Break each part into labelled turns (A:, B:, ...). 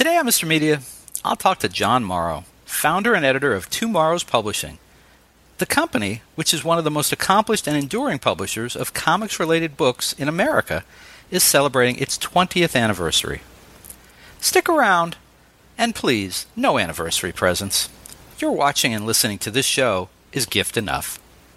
A: Today on Mr. Media, I'll talk to John Morrow, founder and editor of TwoMorrows Publishing. The company, which is one of the most accomplished and enduring publishers of comics-related books in America, is celebrating its 20th anniversary. Stick around, and please, no anniversary presents. Your watching and listening to this show is gift enough.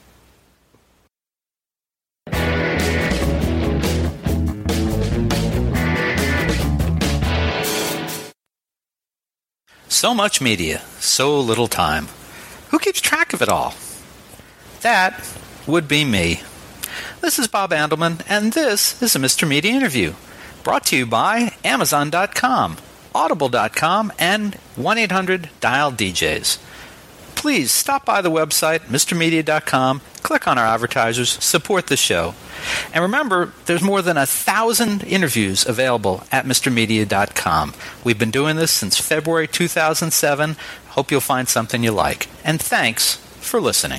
A: So much media, so little time. Who keeps track of it all? That would be me. This is Bob Andelman, and this is a Mr. Media interview, brought to you by Amazon.com, Audible.com, and 1-800-DIAL-DJs. Please stop by the website, MrMedia.com, click on our advertisers, support the show. And remember, there's more than 1,000 interviews available at MrMedia.com. We've been doing this since February 2007. Hope you'll find something you like. And thanks for listening.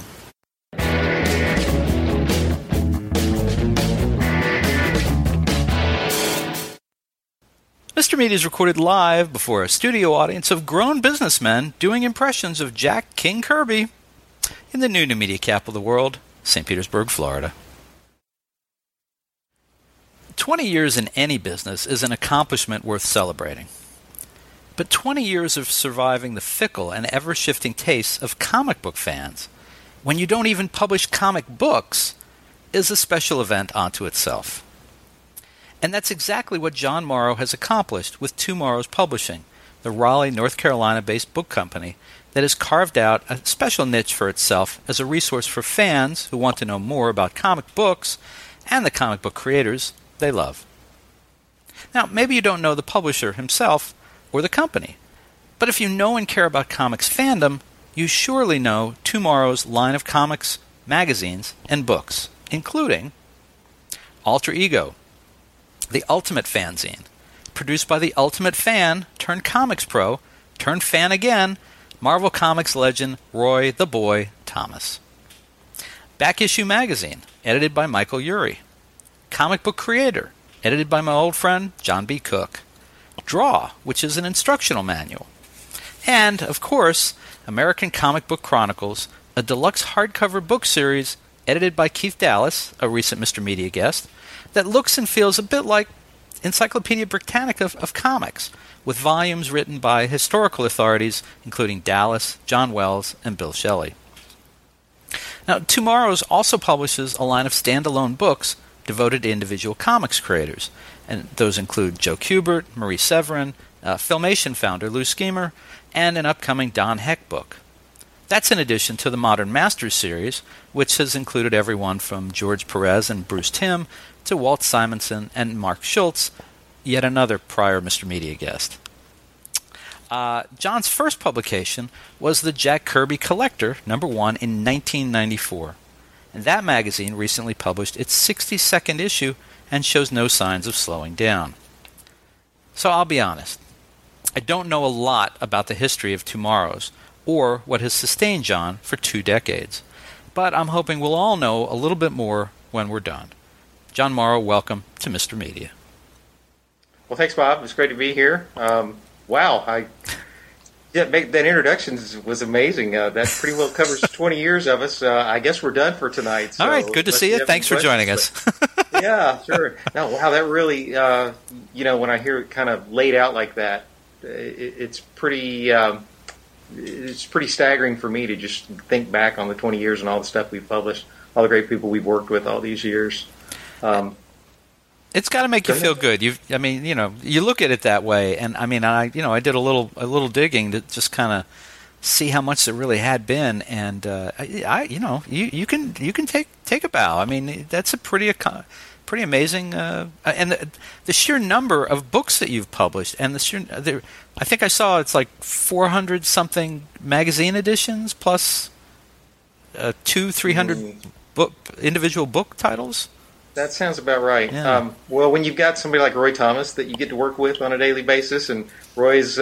A: Mr. Media is recorded live before a studio audience of grown businessmen doing impressions of Jack King Kirby in the new media capital of the world, St. Petersburg, Florida. 20 years in any business is an accomplishment worth celebrating. But 20 years of surviving the fickle and ever-shifting tastes of comic book fans, when you don't even publish comic books, is a special event unto itself. And that's exactly what John Morrow has accomplished with TwoMorrows Publishing, the Raleigh, North Carolina-based book company that has carved out a special niche for itself as a resource for fans who want to know more about comic books and the comic book creators they love. Now, maybe you don't know the publisher himself or the company, but if you know and care about comics fandom, you surely know TwoMorrows' line of comics, magazines, and books, including Alter Ego, the Ultimate Fanzine, produced by the Ultimate Fan turned comics pro turned fan again, Marvel Comics legend Roy the Boy Thomas. Back Issue Magazine, edited by Michael Urie. Comic Book Creator, edited by my old friend John B. Cook. Draw, which is an instructional manual. And, of course, American Comic Book Chronicles, a deluxe hardcover book series edited by Keith Dallas, a recent Mr. Media guest, that looks and feels a bit like Encyclopedia Britannica of comics, with volumes written by historical authorities including Dallas, John Wells, and Bill Shelley. Now, TwoMorrows also publishes a line of standalone books devoted to individual comics creators, and those include Joe Kubert, Marie Severin, Filmation founder Lou Schemer, and an upcoming Don Heck book. That's in addition to the Modern Masters series, which has included everyone from George Perez and Bruce Timm to Walt Simonson and Mark Schultz, yet another prior Mr. Media guest. John's first publication was the Jack Kirby Collector, #1, in 1994. And that magazine recently published its 62nd issue and shows no signs of slowing down. So I'll be honest, I don't know a lot about the history of TwoMorrows or what has sustained John for 2 decades, but I'm hoping we'll all know a little bit more when we're done. John Morrow, welcome to Mr. Media.
B: Well, thanks, Bob. It's great to be here. Wow, that introduction was amazing. That pretty well covers 20 years of us. I guess we're done for tonight. So
A: all right, good to see you. Thanks for joining us.
B: Yeah, sure. No, wow, that really, when I hear it kind of laid out like that, it's pretty staggering for me to just think back on the 20 years and all the stuff we've published, all the great people we've worked with all these years.
A: It's got to make you feel good. You look at it that way, and I did a little digging to just kind of see how much there really had been, and you can take a bow. I mean, that's a pretty amazing, and the sheer number of books that you've published, and I think I saw it's like 400 something magazine editions plus 200-300 individual book titles.
B: That sounds about right.
A: Yeah.
B: Well, when you've got somebody like Roy Thomas that you get to work with on a daily basis, and Roy's,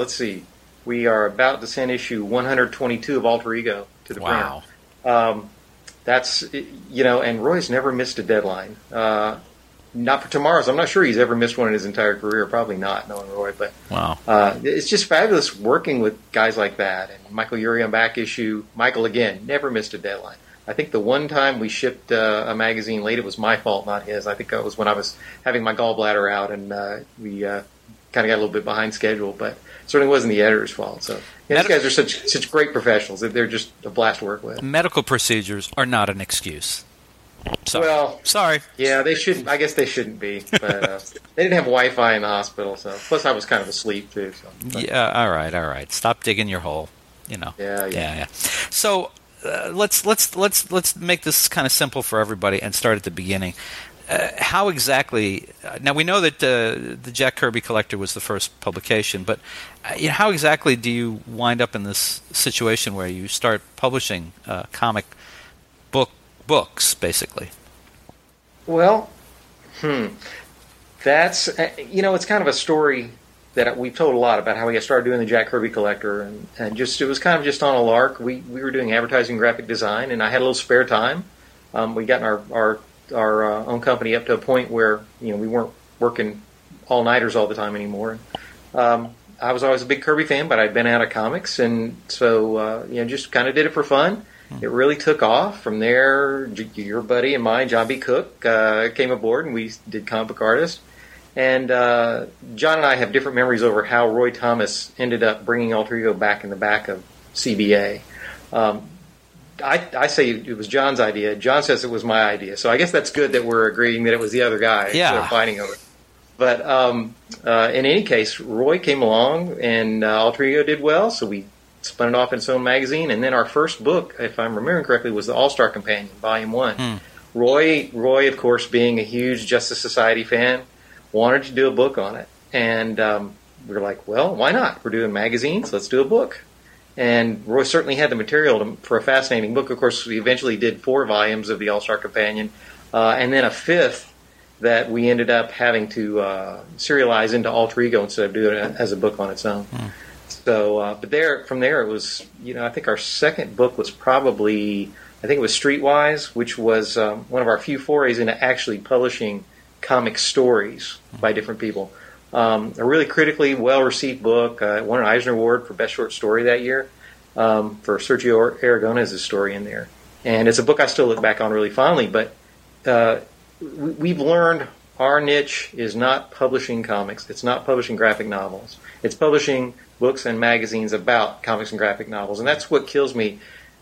B: we are about to send issue 122 of Alter Ego to the print. That's, and Roy's never missed a deadline. not for tomorrow's. I'm not sure he's ever missed one in his entire career. Probably not, knowing Roy. But
A: wow,
B: it's just fabulous working with guys like that. And Michael Urie on back issue. Michael, again, never missed a deadline. I think the one time we shipped a magazine late, it was my fault, not his. I think it was when I was having my gallbladder out, and we kind of got a little bit behind schedule. But certainly wasn't the editor's fault. So these guys are such great professionals. They're just a blast to work with.
A: Medical procedures are not an excuse. Sorry.
B: Well,
A: sorry.
B: Yeah, they shouldn't. I guess they shouldn't be. But they didn't have Wi-Fi in the hospital, so plus I was kind of asleep too. So.
A: Yeah. All right. Stop digging your hole. Yeah. So let's make this kind of simple for everybody and start at the beginning. How exactly? Now we know that the Jack Kirby Collector was the first publication, but how exactly do you wind up in this situation where you start publishing comic books, basically?
B: Well, that's it's kind of a story that we've told a lot about how we got started doing the Jack Kirby Collector, and just it was kind of just on a lark. We were doing advertising, graphic design, and I had a little spare time. We got our own company up to a point where we weren't working all-nighters all the time anymore. I was always a big Kirby fan, but I'd been out of comics, and so just kind of did it for fun. It really took off. From there, your buddy and mine, John B. Cook, came aboard, and we did Comic Book Artist. And John and I have different memories over how Roy Thomas ended up bringing Alter Ego back in the back of CBA. I say it was John's idea. John says it was my idea. So I guess that's good that we're agreeing that it was the other guy instead of fighting over it. But in any case, Roy came along, and Alter Ego did well, so we spun it off in its own magazine. And then our first book, if I'm remembering correctly, was the All-Star Companion, Volume 1. Roy, of course, being a huge Justice Society fan, wanted to do a book on it. And we were like, well, why not? We're doing magazines, let's do a book. And Roy certainly had the material for a fascinating book. Of course, we eventually did 4 volumes of the All-Star Companion, and then a 5th that we ended up having to serialize into Alter Ego instead of doing it as a book on its own. So, but from there, it was, I think our second book was probably, it was Streetwise, which was one of our few forays into actually publishing comic stories by different people. A really critically well-received book. Won an Eisner Award for Best Short Story that year for Sergio Aragonés's story in there. And it's a book I still look back on really fondly, but we've learned our niche is not publishing comics. It's not publishing graphic novels. It's publishing books and magazines about comics and graphic novels. And that's what kills me.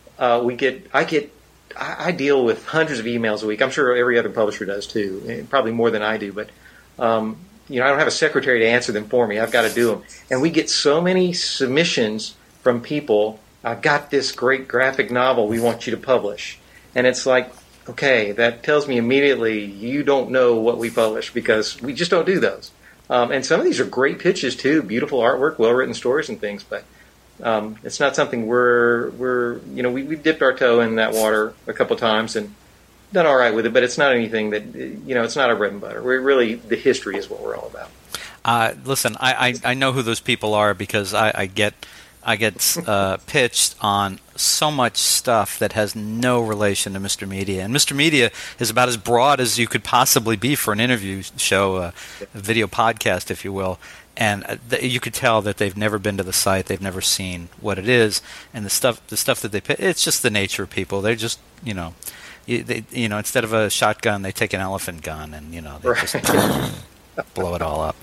B: I deal with hundreds of emails a week. I'm sure every other publisher does too, probably more than I do, but I don't have a secretary to answer them for me. I've got to do them. And we get so many submissions from people, I've got this great graphic novel we want you to publish. And it's like, okay, that tells me immediately you don't know what we publish, because we just don't do those. And some of these are great pitches too, beautiful artwork, well-written stories and things, but it's not something we've dipped our toe in that water a couple times and done all right with it, but it's not anything that, it's not our bread and butter. The history is what we're all about.
A: Listen, I know who those people are, because I get pitched on so much stuff that has no relation to Mr. Media. And Mr. Media is about as broad as you could possibly be for an interview show, a video podcast, if you will. And you could tell that they've never been to the site, they've never seen what it is, and the stuff that they pitch, it's just the nature of people. They're just, instead of a shotgun, they take an elephant gun, and they just blow it all up.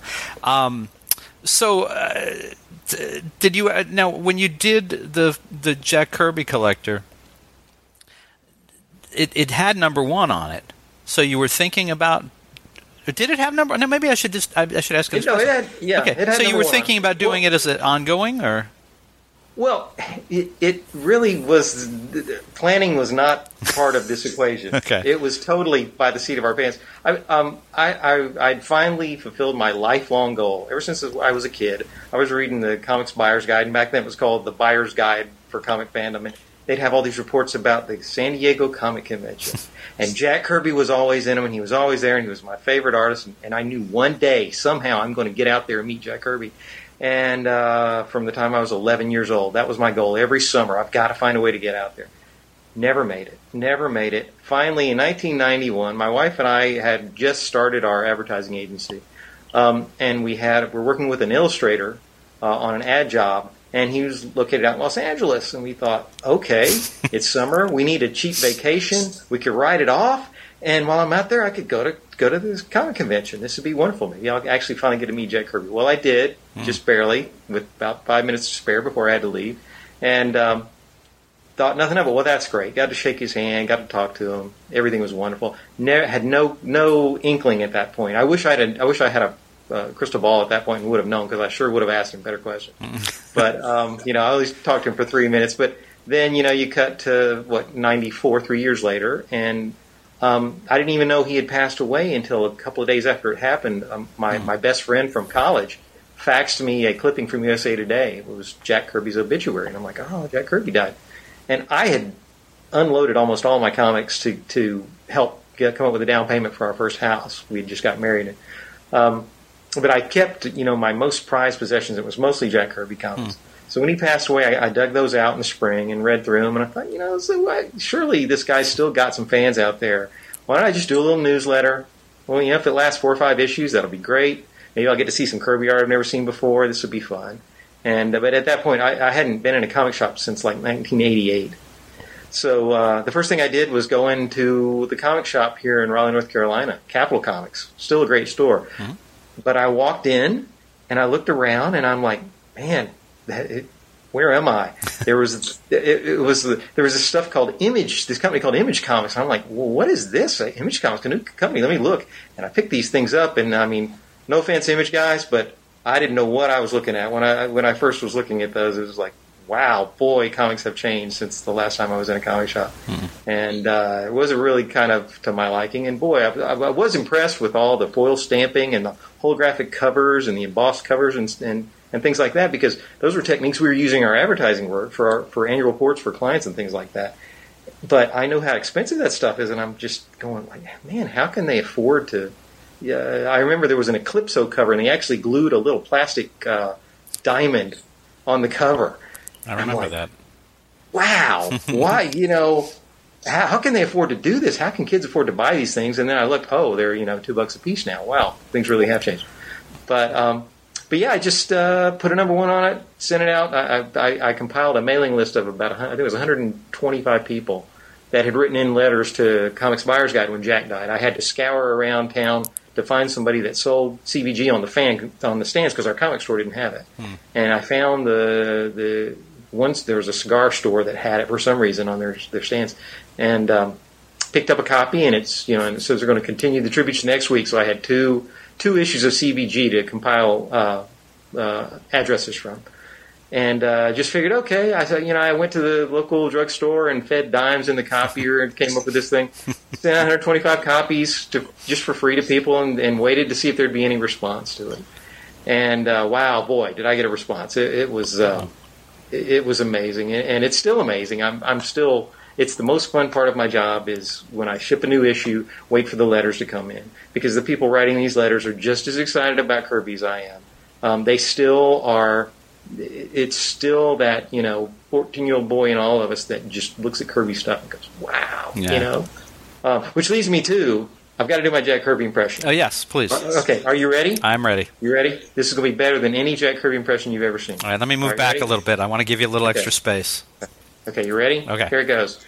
A: Did you now when you did the Jack Kirby Collector? It had number 1 on it, so you were thinking about. Did it have number? No, maybe I should ask.
B: No, it had. Yeah.
A: Okay.
B: It had
A: so you were thinking
B: 1.
A: about doing it as an ongoing, or?
B: Well, it really was. Planning was not part of this equation.
A: Okay.
B: It was totally by the seat of our pants. I'd finally fulfilled my lifelong goal. Ever since I was a kid, I was reading the Comics Buyer's Guide, and back then it was called the Buyer's Guide for Comic Fandom. And they'd have all these reports about the San Diego Comic Convention. And Jack Kirby was always in them, and he was always there, and he was my favorite artist. And I knew one day, somehow, I'm going to get out there and meet Jack Kirby. And from the time I was 11 years old, that was my goal. Every summer, I've got to find a way to get out there. Never made it. Never made it. Finally, in 1991, my wife and I had just started our advertising agency, and we're working with an illustrator on an ad job, and he was located out in Los Angeles. And we thought, okay, it's summer. We need a cheap vacation. We could write it off, and while I'm out there, I could go to this comic convention. This would be wonderful. Maybe I'll actually finally get to meet Jack Kirby. Well, I did, just barely, with about 5 minutes to spare before I had to leave, and thought nothing of it. Well, that's great. Got to shake his hand, got to talk to him. Everything was wonderful. Had no inkling at that point. I wish I had a crystal ball at that point and would have known, because I sure would have asked him better questions. But I always talked to him for 3 minutes. But then you cut to 94, 3 years later, and I didn't even know he had passed away until a couple of days after it happened. My best friend from college faxed me a clipping from USA Today. It was Jack Kirby's obituary, and I'm like, oh, Jack Kirby died. And I had unloaded almost all my comics to help come up with a down payment for our first house. We had just got married. But I kept, my most prized possessions. It was mostly Jack Kirby comics. So when he passed away, I dug those out in the spring and read through them. And I thought, surely this guy's still got some fans out there. Why don't I just do a little newsletter? Well, if it lasts 4 or 5 issues, that'll be great. Maybe I'll get to see some Kirby art I've never seen before. This would be fun. And but at that point, I hadn't been in a comic shop since 1988. So the first thing I did was go into the comic shop here in Raleigh, North Carolina, Capitol Comics, still a great store. But I walked in and I looked around and I'm like, man, where am I? There was this stuff called Image, this company called Image Comics. And I'm like, well, what is this? Image Comics, a new company. Let me look. And I picked these things up, and I mean, no offense, Image guys, but I didn't know what I was looking at. When I first was looking at those, it was like, wow, boy, comics have changed since the last time I was in a comic shop. And it wasn't really kind of to my liking. And boy, I was impressed with all the foil stamping and the holographic covers and the embossed covers and things like that, because those were techniques we were using in our advertising work for annual reports for clients and things like that. But I know how expensive that stuff is, and I'm just going like, man, how can they afford to? Yeah, I remember there was an Eclipso cover, and they actually glued a little plastic diamond on the cover.
A: I remember that.
B: Wow, why? How can they afford to do this? How can kids afford to buy these things? And then I looked, oh, they're $2 a piece now. Wow, things really have changed. But yeah, I just put a number 1 on it, sent it out. I compiled a mailing list of about, I think it was 125 people that had written in letters to Comics Buyer's Guide when Jack died. I had to scour around town to find somebody that sold CBG on the stands, because our comic store didn't have it. And I found once there was a cigar store that had it for some reason on their stands, and picked up a copy, and it's and it says they're going to continue the tributes next week. So I had two issues of CBG to compile addresses from. And just figured, okay, I said, I went to the local drugstore and fed dimes in the copier and came up with this thing. Sent 125 copies just for free to people, and waited to see if there'd be any response to it. And wow, boy, did I get a response! It was amazing, and it's still amazing. I'm still. It's the most fun part of my job is when I ship a new issue, wait for the letters to come in, because the people writing these letters are just as excited about Kirby as I am. They still are. It's still that 14-year-old boy in all of us that just looks at Kirby stuff and goes, wow, which leads me to, I've got to do my Jack Kirby impression.
A: Oh yes, please.
B: Okay, are you ready?
A: I'm ready.
B: You ready? This is going to be better than any Jack Kirby impression you've ever seen.
A: All right, let me move back a little bit. I want to give you a little extra space.
B: Okay, you ready?
A: Okay.
B: Here it goes.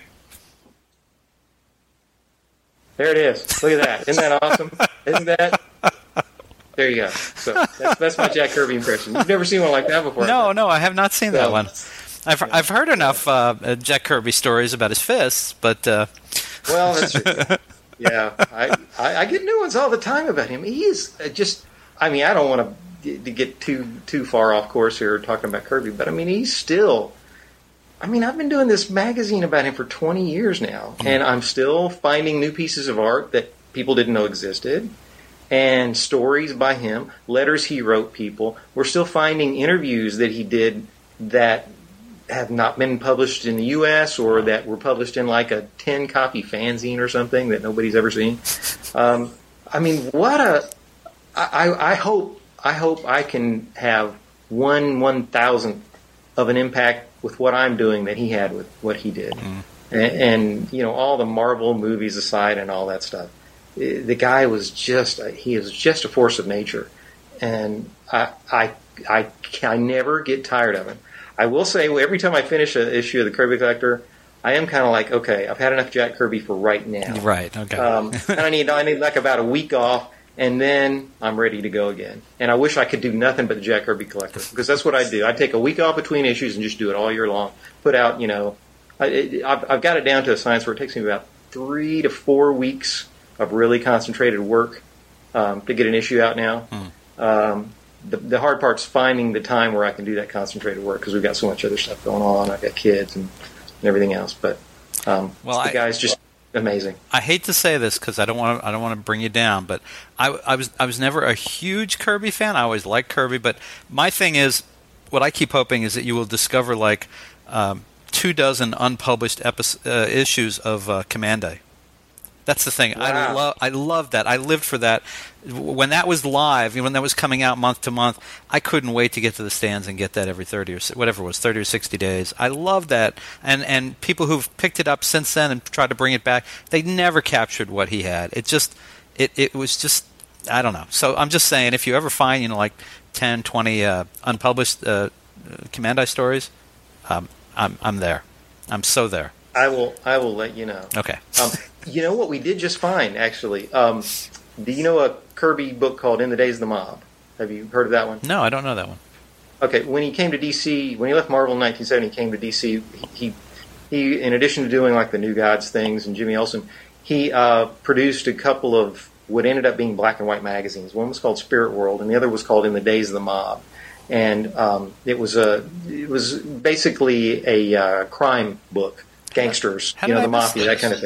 B: There it is. Look at that. Isn't that awesome? Isn't that? There you go. So that's my Jack Kirby impression. You've never seen one like that before.
A: No, I have not seen that one. I've heard enough Jack Kirby stories about his fists, but
B: well, that's true. Yeah, I get new ones all the time about him. He is just. I mean, I don't want to get too far off course here talking about Kirby, but I mean, he's still. I mean, I've been doing this magazine about him for 20 years now, and I'm still finding new pieces of art that people didn't know existed. And stories by him, letters he wrote people. We're still finding interviews that he did that have not been published in the U.S. or that were published in like a 10-copy fanzine or something that nobody's ever seen. I mean, I hope I can have 1/1000th of an impact with what I'm doing that he had with what he did. and all the Marvel movies aside and all that stuff, the guy was just a force of nature, and I never get tired of him. I will say, every time I finish an issue of the Kirby Collector, I am kind of like, okay, I've had enough Jack Kirby for right now.
A: Right. Okay.
B: And I need like about a week off, and then I'm ready to go again. And I wish I could do nothing but the Jack Kirby Collector, because that's what I do. I take a week off between issues and just do it all year long. Put out, I've got it down to a science where it takes me about 3 to 4 weeks of really concentrated work to get an issue out now. The hard part's finding the time where I can do that concentrated work, because we've got so much other stuff going on. I've got kids and everything else, but the guy's just amazing.
A: I hate to say this because I don't want to bring you down, but I was never a huge Kirby fan. I always liked Kirby, but my thing is, what I keep hoping is that you will discover 24 unpublished issues of Commande. That's the thing.
B: Wow.
A: I love that. I lived for that. When that was live, when that was coming out month to month, I couldn't wait to get to the stands and get that every 30 or 60 days. I love that. And people who've picked it up since then and tried to bring it back, they never captured what he had. It was just, I don't know. So I'm just saying, if you ever find 10, 20 unpublished Commande stories, I'm there. I'm so there.
B: I will let you know.
A: Okay.
B: You know what we did just find, actually? Do you know a Kirby book called In the Days of the Mob? Have you heard of that one?
A: No, I don't know that one.
B: Okay, when he came to DC, when he left Marvel in 1970, he came to DC. He in addition to doing the New Gods things and Jimmy Olsen, he produced a couple of what ended up being black and white magazines. One was called Spirit World, and the other was called In the Days of the Mob. And it was basically a crime book, gangsters, the mafia, that kind of thing.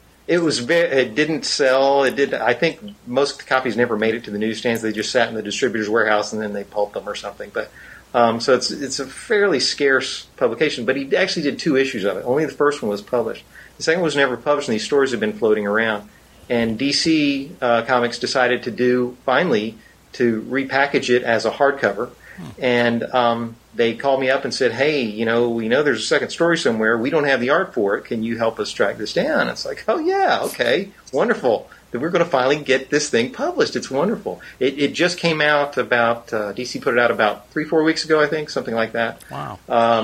B: It didn't sell. I think most copies never made it to the newsstands. They just sat in the distributor's warehouse and then they pulped them or something. But so it's a fairly scarce publication. But he actually did 2 issues of it. Only the first one was published. The second one was never published, and these stories have been floating around. And DC Comics decided to repackage it as a hardcover. And they called me up and said, hey, we know there's a second story somewhere. We don't have the art for it. Can you help us track this down? It's like, oh, yeah, okay, wonderful. Then we're going to finally get this thing published. It's wonderful. It just came out about, DC put it out about 3-4 weeks ago, I think, something like that.
A: Wow.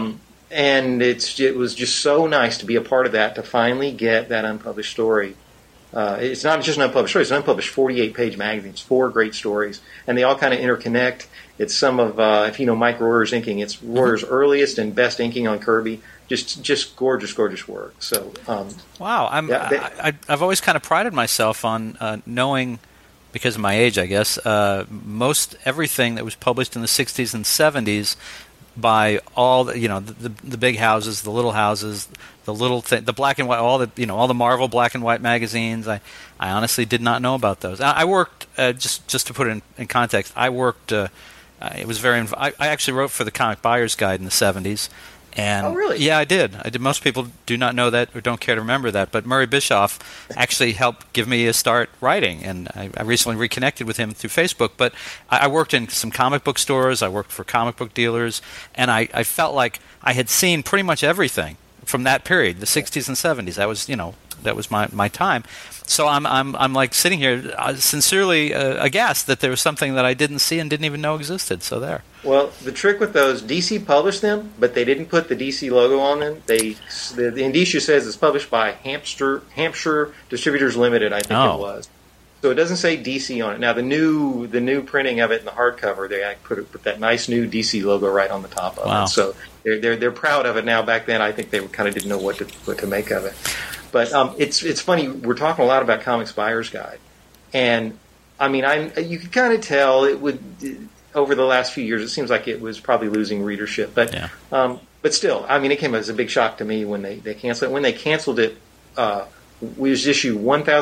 B: And it was just so nice to be a part of that, to finally get that unpublished story. It's not just an unpublished story. It's an unpublished 48-page magazine. It's 4 great stories, and they all kind of interconnect. It's some of, if you know Mike Rohrer's inking, it's Rohrer's earliest and best inking on Kirby. Just gorgeous, gorgeous work. So,
A: wow, I've always kind of prided myself on knowing, because of my age, I guess, most everything that was published in the 60s and 70s by all the big houses, the little houses, the black and white, all the Marvel black and white magazines. I honestly did not know about those. I worked just to put it in context. I worked. It was I actually wrote for the Comic Buyer's Guide in the 70s. And
B: oh, really?
A: Yeah, I did. Most people do not know that or don't care to remember that. But Murray Bischoff actually helped give me a start writing, and I recently reconnected with him through Facebook. But I worked in some comic book stores. I worked for comic book dealers, and I felt like I had seen pretty much everything from that period, the 60s and 70s. That was my time. So I'm like sitting here sincerely aghast that there was something that I didn't see and didn't even know existed. So there.
B: Well, the trick with those, DC published them, but they didn't put the DC logo on them. The indicia says it's published by Hampshire Distributors Limited, I think it was. So it doesn't say DC on it. Now the new printing of it in the hardcover, they put that nice new DC logo right on the top of it. So they're proud of it now. Back then, I think they kind of didn't know what to make of it. But it's funny. We're talking a lot about Comics Buyer's Guide, and I mean, you could kind of tell it would over the last few years. It seems like it was probably losing readership, but still, I mean, it came as a big shock to me when they canceled it. When they canceled it, we was issue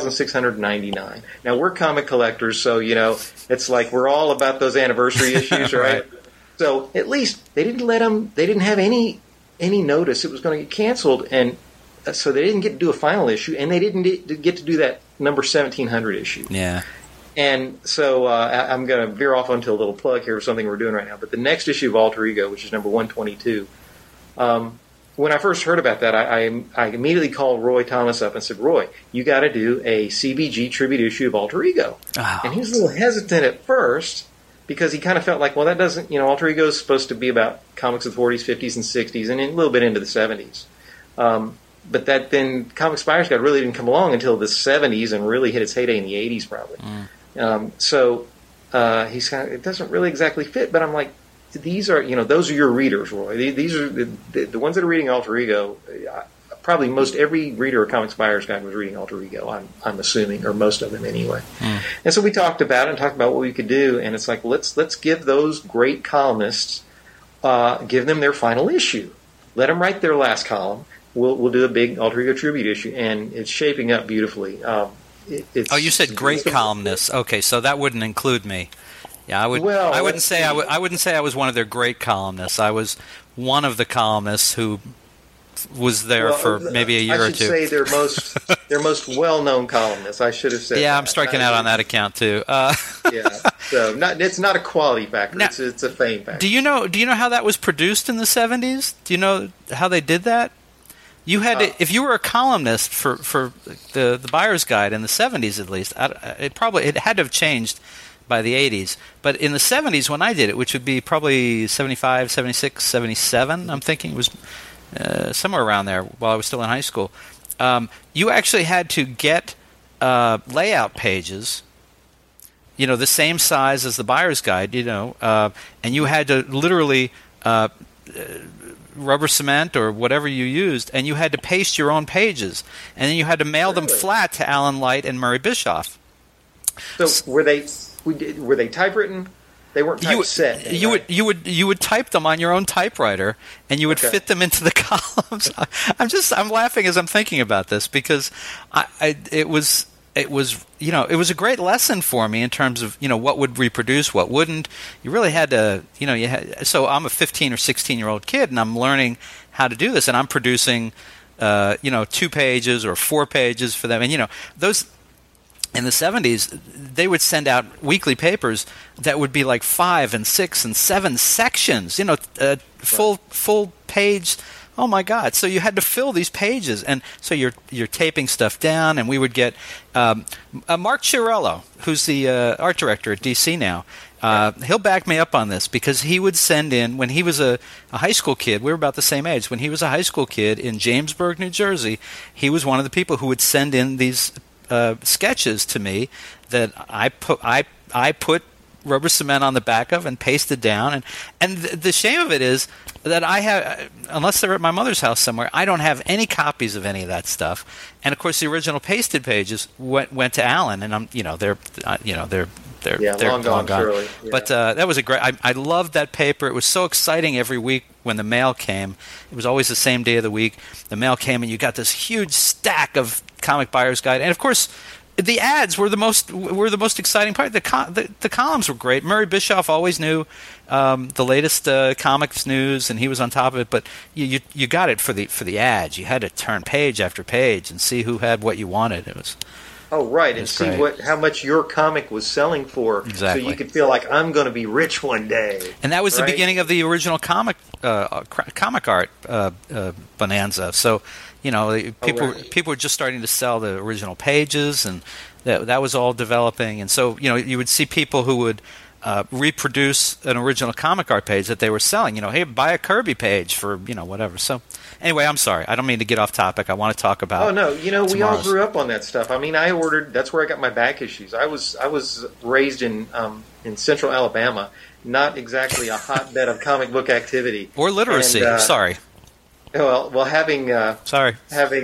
B: 1,699. Now we're comic collectors, so it's like we're all about those anniversary issues, right? So at least they didn't let them. They didn't have any notice it was going to get canceled, and so they didn't get to do a final issue, and they didn't get to do that number 1,700 issue.
A: Yeah.
B: And so I'm going to veer off onto a little plug here for something we're doing right now. But the next issue of Alter Ego, which is number 122, when I first heard about that, I immediately called Roy Thomas up and said, Roy, you got to do a CBG tribute issue of Alter Ego. Oh. And he was a little hesitant at first because he kind of felt like, well, that doesn't, Alter Ego is supposed to be about comics of the 40s, 50s, and 60s, and a little bit into the 70s. But then Comics Buyers Guide really didn't come along until the 70s and really hit its heyday in the 80s, probably. So he's kind of, it doesn't really exactly fit, but I'm like, these are, those are your readers, Roy. These are the ones that are reading Alter Ego. Probably most every reader of Comics Buyer's Guide was reading Alter Ego, I'm assuming, or most of them anyway. And so we talked about it and talked about what we could do, and it's like, let's give those great columnists, give them their final issue. Let them write their last column. We'll do a big Alter Ego tribute issue, and it's shaping up beautifully.
A: You said great columnists. Okay, so that wouldn't include me. Yeah, I wouldn't say I was one of their great columnists. I was one of the columnists who was there for maybe a year or two.
B: I should say their most well-known columnists. I should have said.
A: Yeah, I'm striking out on that account too.
B: Yeah, so it's not a quality factor. Now, it's a fame factor.
A: Do you know how that was produced in the 70s? Do you know how they did that? You had to, if you were a columnist for the Buyer's Guide in the 70s at least, it had to have changed by the 80s. But in the 70s when I did it, which would be probably 75, 76, 77, I'm thinking it was somewhere around there while I was still in high school, you actually had to get layout pages, the same size as the Buyer's Guide, and you had to literally rubber cement or whatever you used, and you had to paste your own pages, and then you had to mail them flat to Alan Light and Murray Bischoff.
B: So were they typewritten? They weren't typeset.
A: You would type them on your own typewriter, and you would fit them into the columns. I'm laughing as I'm thinking about this because it was a great lesson for me in terms of what would reproduce, what wouldn't. You really had to so I'm a 15 or 16-year-old kid, and I'm learning how to do this, and I'm producing 2 pages or 4 pages for them, and those. In the 70s, they would send out weekly papers that would be like 5 and 6 and 7 sections, full page. Oh my God! So you had to fill these pages, and so you're taping stuff down. And we would get Mark Chiarello, who's the art director at DC now. He'll back me up on this because he would send in, when he was a high school kid, we were about the same age. When he was a high school kid in Jamesburg, New Jersey, he was one of the people who would send in these sketches to me that I put rubber cement on the back of and pasted down, and the shame of it is that I have, unless they're at my mother's house somewhere, I don't have any copies of any of that stuff. And of course, the original pasted pages went to Alan, and they're
B: long gone. Surely.
A: Yeah. But that was a great. I loved that paper. It was so exciting every week when the mail came. It was always the same day of the week. The mail came, and you got this huge stack of Comic Buyer's Guide, and of course, the ads were the most exciting part. The columns were great. Murray Bischoff always knew the latest comics news, and he was on top of it. But you got it for the ads. You had to turn page after page and see who had what you wanted. It was.
B: Oh, right, and see how much your comic was selling for,
A: exactly.
B: So you could feel like I'm going to be rich one day.
A: And that was the beginning of the original comic art bonanza. So, people were just starting to sell the original pages, and that was all developing. And so, you would see people who would reproduce an original comic art page that they were selling. Hey, buy a Kirby page for whatever. So. Anyway, I'm sorry. I don't mean to get off topic. I want to talk about.
B: Oh no, we all grew up on that stuff. I mean, I ordered. That's where I got my back issues. I was raised in Central Alabama, not exactly a hotbed of comic book activity
A: or literacy. Sorry.
B: Well, having
A: sorry
B: having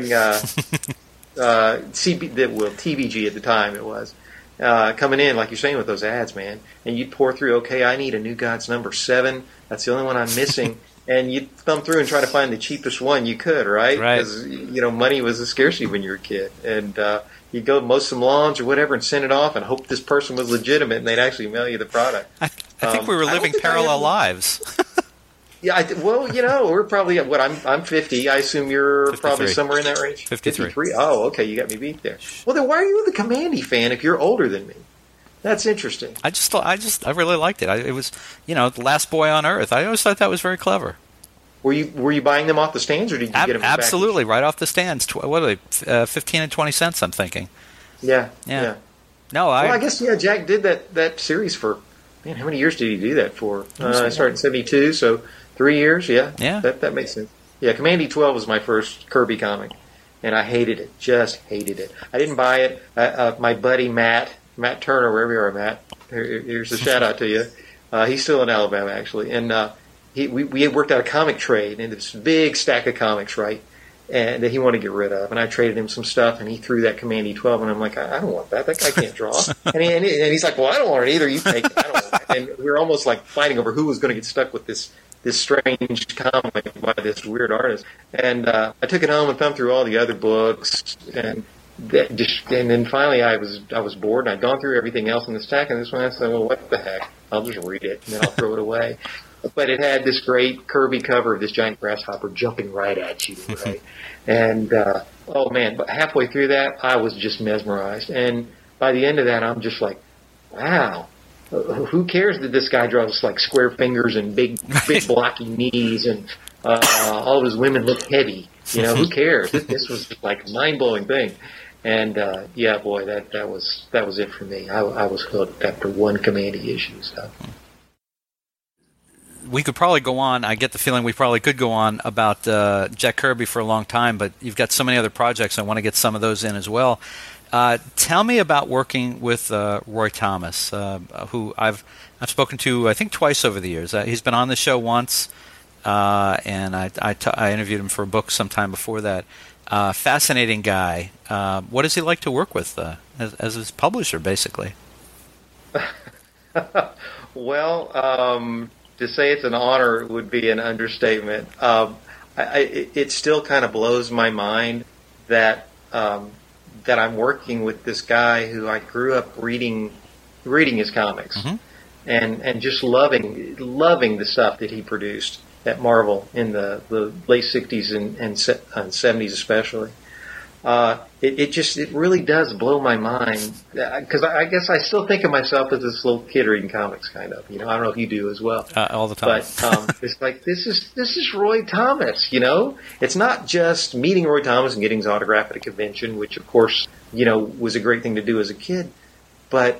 B: TBG at the time it was coming in like you're saying with those ads, man, and you'd pour through. Okay, I need a New Gods number 7. That's the only one I'm missing. And you'd thumb through and try to find the cheapest one you could, right?
A: Right.
B: Because, money was a scarcity when you were a kid. And you'd go mow some lawns or whatever and send it off and hope this person was legitimate and they'd actually mail you the product.
A: I think we were living parallel lives.
B: Yeah, we're probably, I'm 50. I assume you're
A: 53.
B: Probably somewhere in that range?
A: 53.
B: Oh, okay, you got me beat there. Well, then why are you a Commandy fan if you're older than me? That's interesting.
A: I really liked it. It was, the last boy on Earth. I always thought that was very clever.
B: Were you buying them off the stands, or did you get them?
A: Absolutely, right off the stands. What are they? 15 and 20 cents. I'm thinking.
B: Yeah.
A: No,
B: I guess Jack did that series for, man, how many years did he do that for? I started in '72, so 3 years. Yeah. That makes sense. Yeah, Commandy 12 was my first Kirby comic, and I hated it. Just hated it. I didn't buy it. My buddy Matt Turner, wherever you are, Matt. Here's a shout out to you. He's still in Alabama, actually, and we had worked out a comic trade, and this big stack of comics, right? And that he wanted to get rid of, and I traded him some stuff, and he threw that Commandy 12, and I'm like, I don't want that. That guy can't draw. and he's like, well, I don't want it either. You take it. I don't want it. And we were almost like fighting over who was going to get stuck with this strange comic by this weird artist. And I took it home and thumbed through all the other books, and then finally I was bored, and I'd gone through everything else in the stack, and this one I said, well, what the heck? I'll just read it, and then I'll throw it away. But it had this great Kirby cover of this giant grasshopper jumping right at you, right? And, oh man, but halfway through that, I was just mesmerized. And by the end of that, I'm just like, wow, who cares that this guy draws like square fingers and big blocky knees, and all of his women look heavy? You know, who cares? This was just like a mind-blowing thing. And, yeah, boy, that was it for me. I was hooked after one Commandy issue, so.
A: We could probably go on. I get the feeling we probably could go on about Jack Kirby for a long time, but you've got so many other projects. I want to get some of those in as well. Tell me about working with Roy Thomas, who I've spoken to, I think, twice over the years. He's been on the show once, and I interviewed him for a book sometime before that. Fascinating guy. What does he like to work with as his publisher, basically?
B: Well, to say it's an honor would be an understatement. It still kind of blows my mind that I'm working with this guy who I grew up reading his comics, and just loving the stuff that he produced at Marvel in the late '60s and '70s especially. It really does blow my mind, because I guess I still think of myself as this little kid reading comics, kind of. You know, I don't know if you do as well.
A: All the time.
B: But it's like this is Roy Thomas. You know, it's not just meeting Roy Thomas and getting his autograph at a convention, which of course was a great thing to do as a kid. But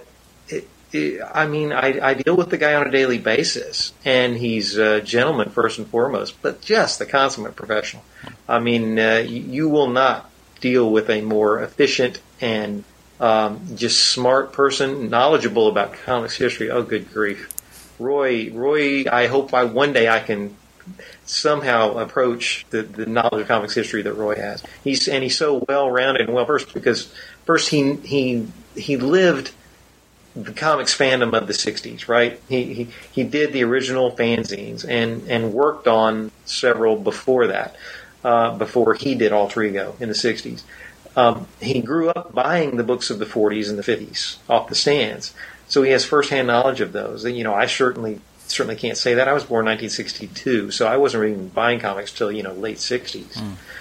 B: I deal with the guy on a daily basis, and he's a gentleman first and foremost, but just the consummate professional. I mean, you will not deal with a more efficient and just smart person, knowledgeable about comics history. Oh, good grief. Roy, I hope one day I can somehow approach the knowledge of comics history that Roy has. He's so well-rounded and well-versed, because first he lived the comics fandom of the '60s, right? He did the original fanzines and worked on several before that. Before he did Alter Ego in the '60s. He grew up buying the books of the '40s and the '50s off the stands, so he has firsthand knowledge of those. And, I certainly can't say that. I was born in 1962, so I wasn't even buying comics till late '60s.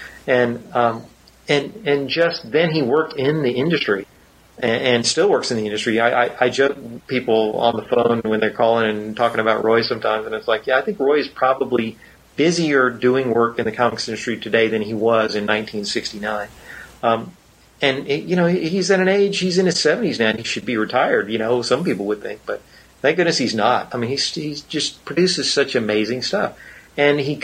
B: And just then he worked in the industry, and still works in the industry. I joke people on the phone when they're calling and talking about Roy sometimes, and it's like, yeah, I think Roy is probably busier doing work in the comics industry today than he was in 1969. He's at an age, he's in his 70s now, and he should be retired, some people would think, but thank goodness he's not. I mean, he just produces such amazing stuff. And he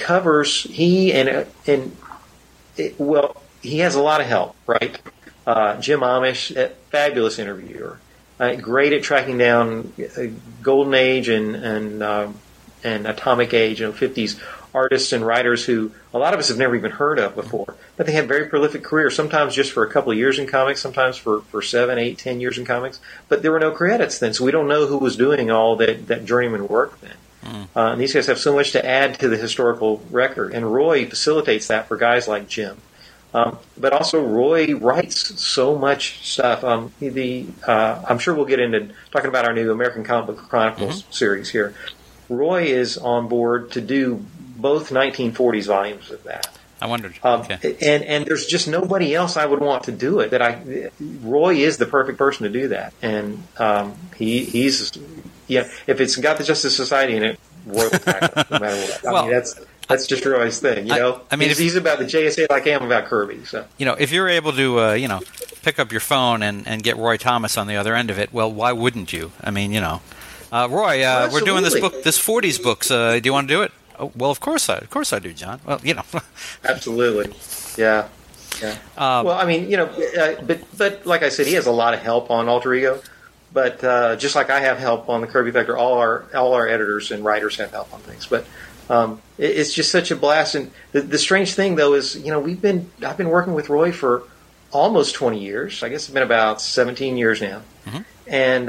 B: has a lot of help, right? Jim Amish, a fabulous interviewer, great at tracking down Golden Age and Atomic Age, 50s artists and writers who a lot of us have never even heard of before, but they had very prolific careers, sometimes just for a couple of years in comics, sometimes for 7, 8, 10 years in comics, but there were no credits then, so we don't know who was doing all that journeyman work then. And these guys have so much to add to the historical record, and Roy facilitates that for guys like Jim. But also Roy writes so much stuff. I'm sure we'll get into talking about our new American Comic Book Chronicles series here. Roy is on board to do both 1940s volumes of that.
A: I wondered.
B: Okay. And there's just nobody else I would want to do it. Roy is the perfect person to do that, and he's if it's got the Justice Society in it, Roy will tackle it no matter what. That's just Roy's thing, you know.
A: I mean,
B: he's about the JSA like I am about Kirby. So
A: if you're able to, pick up your phone and get Roy Thomas on the other end of it, well, why wouldn't you? I mean, Roy, we're doing this 40s books. Do you want to do it? Oh, well, of course I do, John. Well,
B: Absolutely, yeah. Well, I mean, but like I said, he has a lot of help on Alter Ego. But just like I have help on the Kirby Factor, all our editors and writers have help on things. But it's just such a blast. And the strange thing, though, is I've been working with Roy for almost 20 years. I guess it's been about 17 years now. Mm-hmm. And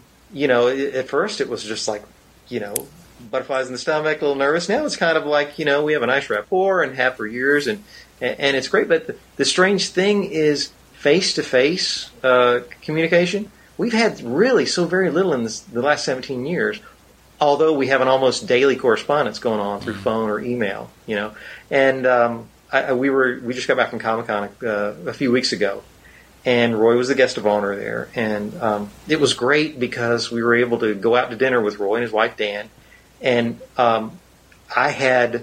B: at first it was just like butterflies in the stomach, a little nervous. Now it's kind of like we have a nice rapport and have for years, and it's great. But the strange thing is face-to-face communication. We've had really so very little in the last 17 years, although we have an almost daily correspondence going on through phone or email, And we just got back from Comic-Con a few weeks ago, and Roy was the guest of honor there. And it was great because we were able to go out to dinner with Roy and his wife, Dan. And I had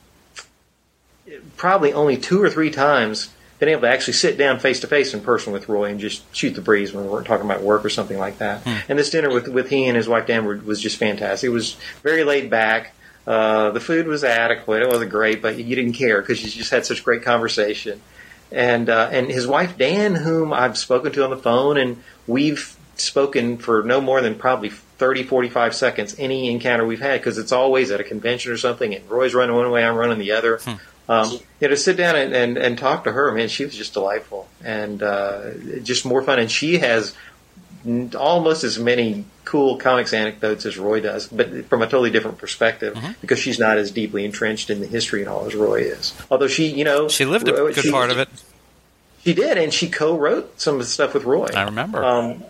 B: probably only 2 or 3 times been able to actually sit down face-to-face in person with Roy and just shoot the breeze when we weren't talking about work or something like that. And this dinner with he and his wife Dan was just fantastic. It was very laid back. The food was adequate. It wasn't great, but you didn't care because you just had such great conversation. And his wife Dan, whom I've spoken to on the phone, and we've spoken for no more than probably 30, 45 seconds any encounter we've had, because it's always at a convention or something, and Roy's running one way, I'm running the other. To sit down and talk to her, man, she was just delightful and just more fun. And she has almost as many cool comics anecdotes as Roy does, but from a totally different perspective, because she's not as deeply entrenched in the history and all as Roy is. Although she
A: lived a good part of it.
B: She did, and she co-wrote some of the stuff with Roy.
A: I remember.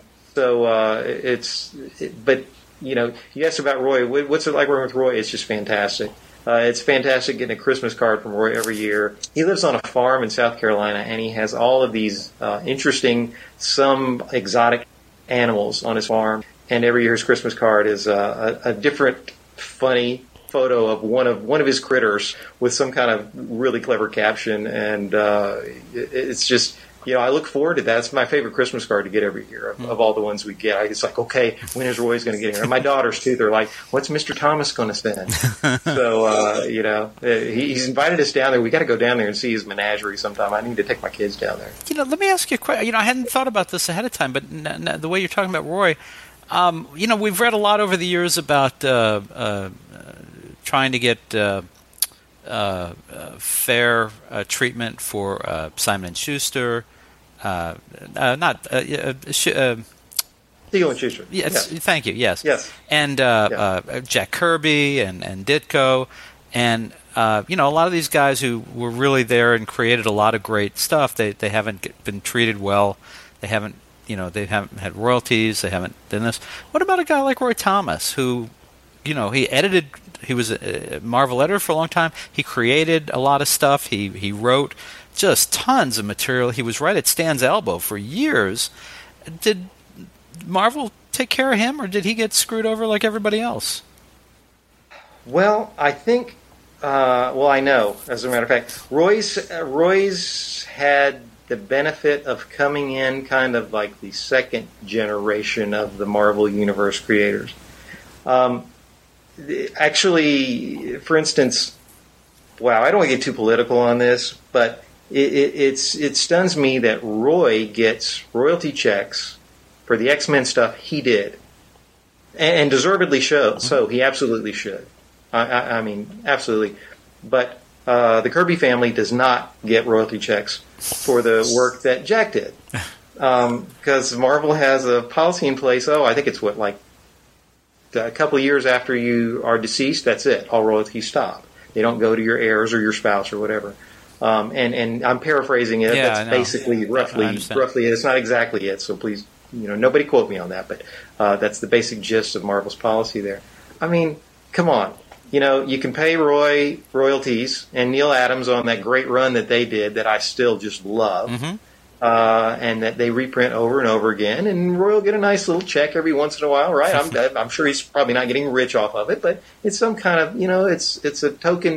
B: But you asked about Roy. What's it like working with Roy? It's just fantastic. It's fantastic getting a Christmas card from Roy every year. He lives on a farm in South Carolina, and he has all of these interesting, some exotic animals on his farm. And every year his Christmas card is a different, funny photo of one of his critters with some kind of really clever caption. And it's just... I look forward to that. It's my favorite Christmas card to get every year of all the ones we get. It's like, okay, when is Roy's going to get here? And my daughters, too, they're like, what's Mr. Thomas going to send? So, he's invited us down there. We got to go down there and see his menagerie sometime. I need to take my kids down there.
A: Let me ask you a question. I hadn't thought about this ahead of time, but the way you're talking about Roy, we've read a lot over the years about trying to get fair treatment for Simon & Schuster, Siegel
B: and Schuster.
A: Yes, thank you. Yes. And
B: Yeah.
A: Jack Kirby and Ditko, and a lot of these guys who were really there and created a lot of great stuff. They haven't been treated well. They haven't had royalties. They haven't done this. What about a guy like Roy Thomas, who he edited? He was a Marvel editor for a long time. He created a lot of stuff. He wrote just tons of material. He was right at Stan's elbow for years. Did Marvel take care of him, or did he get screwed over like everybody else?
B: Well, I think... I know, as a matter of fact. Roy's had the benefit of coming in kind of like the second generation of the Marvel Universe creators. Actually, for instance, I don't want to get too political on this, but it stuns me that Roy gets royalty checks for the X-Men stuff he did, and deservedly so. He absolutely should. I mean, absolutely. But the Kirby family does not get royalty checks for the work that Jack did, because Marvel has a policy in place. I think it's a couple of years after you are deceased, that's it. All royalties stop. They don't go to your heirs or your spouse or whatever. And I'm paraphrasing it.
A: Yeah,
B: that's basically roughly. It's not exactly it. So please, nobody quote me on that. But that's the basic gist of Marvel's policy there. I mean, come on. You can pay Roy royalties and Neil Adams on that great run that they did that I still just love. Mm-hmm. And that they reprint over and over again, and Roy will get a nice little check every once in a while, right? I'm sure he's probably not getting rich off of it, but it's some kind of, it's a token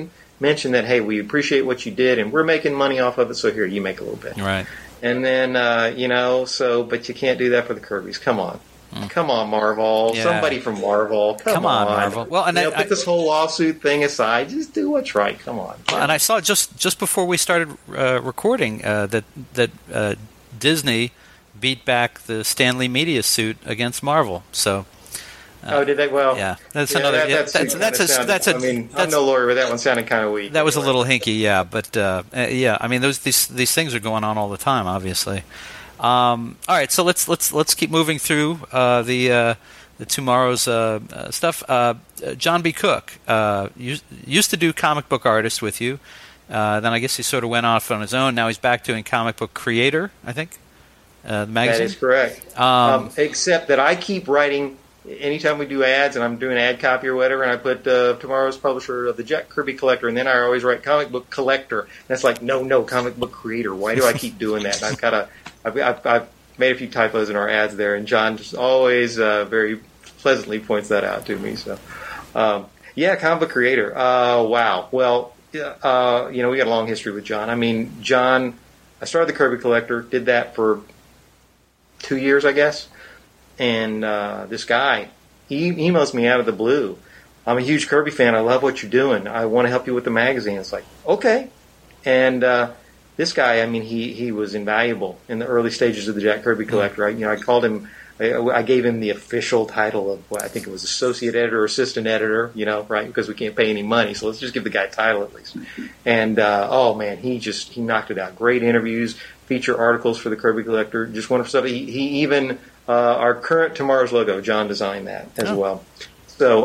B: mention that, hey, we appreciate what you did, and we're making money off of it, so here, you make a little bit.
A: Right.
B: And then, but you can't do that for the Kirbys. Come on. Come on, Marvel.
A: Yeah.
B: Somebody from Marvel. Come on,
A: Marvel. Well, and
B: put this whole lawsuit thing aside. Just do what's right. Come on.
A: And I saw just before we started recording that Disney beat back the Stan Lee media suit against Marvel. So.
B: Did they? Well,
A: yeah, that's another.
B: I mean, I'm no lawyer, but that one sounded kind of weak.
A: That was a little hinky, yeah. But yeah, I mean, these things are going on all the time, obviously. All right, so let's keep moving through the Tomorrow's stuff. John B. Cook used to do Comic Book Artist with you. Then I guess he sort of went off on his own. Now he's back doing Comic Book Creator, I think. The magazine.
B: That is correct. Except that I keep writing. Anytime we do ads, and I'm doing ad copy or whatever, and I put Tomorrow's publisher of the Jack Kirby Collector, and then I always write Comic Book Collector. And it's like, no, Comic Book Creator. Why do I keep doing that? And I've made a few typos in our ads there, and John just always very pleasantly points that out to me. So, Comic Book Creator. Wow. Well, we got a long history with John. I mean, John, I started the Kirby Collector, did that for 2 years, I guess. And this guy, he emails me out of the blue. I'm a huge Kirby fan. I love what you're doing. I want to help you with the magazine. It's like, okay. And this guy, I mean, he was invaluable in the early stages of the Jack Kirby Collector. I called him. I gave him the official title of what I think it was associate editor or assistant editor. Right? Because we can't pay any money, so let's just give the guy a title at least. And oh man, he knocked it out. Great interviews, feature articles for the Kirby Collector, just wonderful stuff. He even our current Tomorrow's logo, John designed that as well. So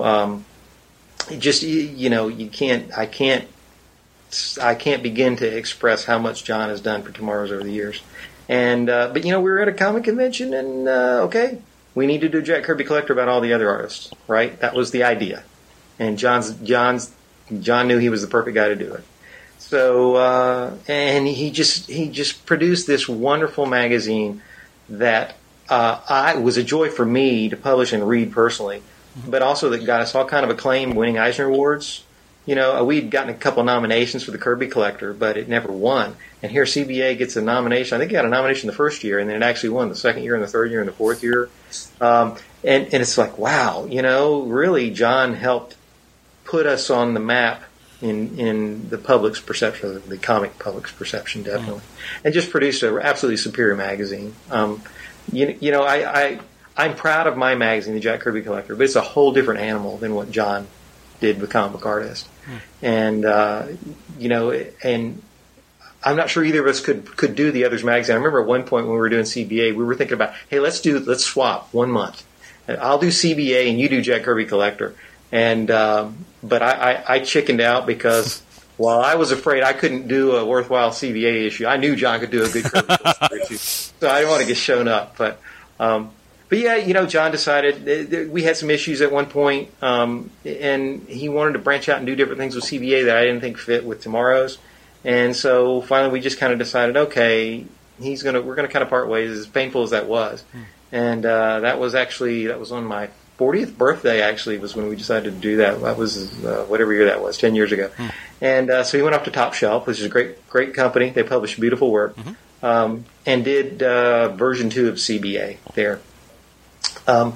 B: I can't begin to express how much John has done for Tomorrow's over the years. And but we were at a comic convention, and okay, we need to do Jack Kirby Collector about all the other artists, right? That was the idea, and John knew he was the perfect guy to do it. So and he just produced this wonderful magazine that was a joy for me to publish and read personally, but also that got us all kind of acclaim, winning Eisner Awards. We'd gotten a couple nominations for the Kirby Collector, but it never won. And here CBA gets a nomination. I think it got a nomination the first year, and then it actually won the second year and the third year and the fourth year. And it's like, wow, really John helped put us on the map in the public's perception, the comic public's perception, definitely. And just produced an absolutely superior magazine. I'm proud of my magazine, the Jack Kirby Collector, but it's a whole different animal than what John did with Comic Book Artist. And and I'm not sure either of us could do the other's magazine. I remember at one point when we were doing CBA, we were thinking about, hey, let's swap 1 month. I'll do CBA and you do Jack Kirby Collector. And but I chickened out because while I was afraid I couldn't do a worthwhile CBA issue, I knew John could do a good Kirby issue. So I didn't want to get shown up. But yeah, John decided we had some issues at one point, and he wanted to branch out and do different things with CBA that I didn't think fit with Tomorrow's. And so finally we just kind of decided, okay, we're gonna kind of part ways, as painful as that was. And that was on my 40th birthday, actually, was when we decided to do that. That was whatever year that was, 10 years ago. And so he went off to Top Shelf, which is a great company. They publish beautiful work, and did version 2 of CBA there. And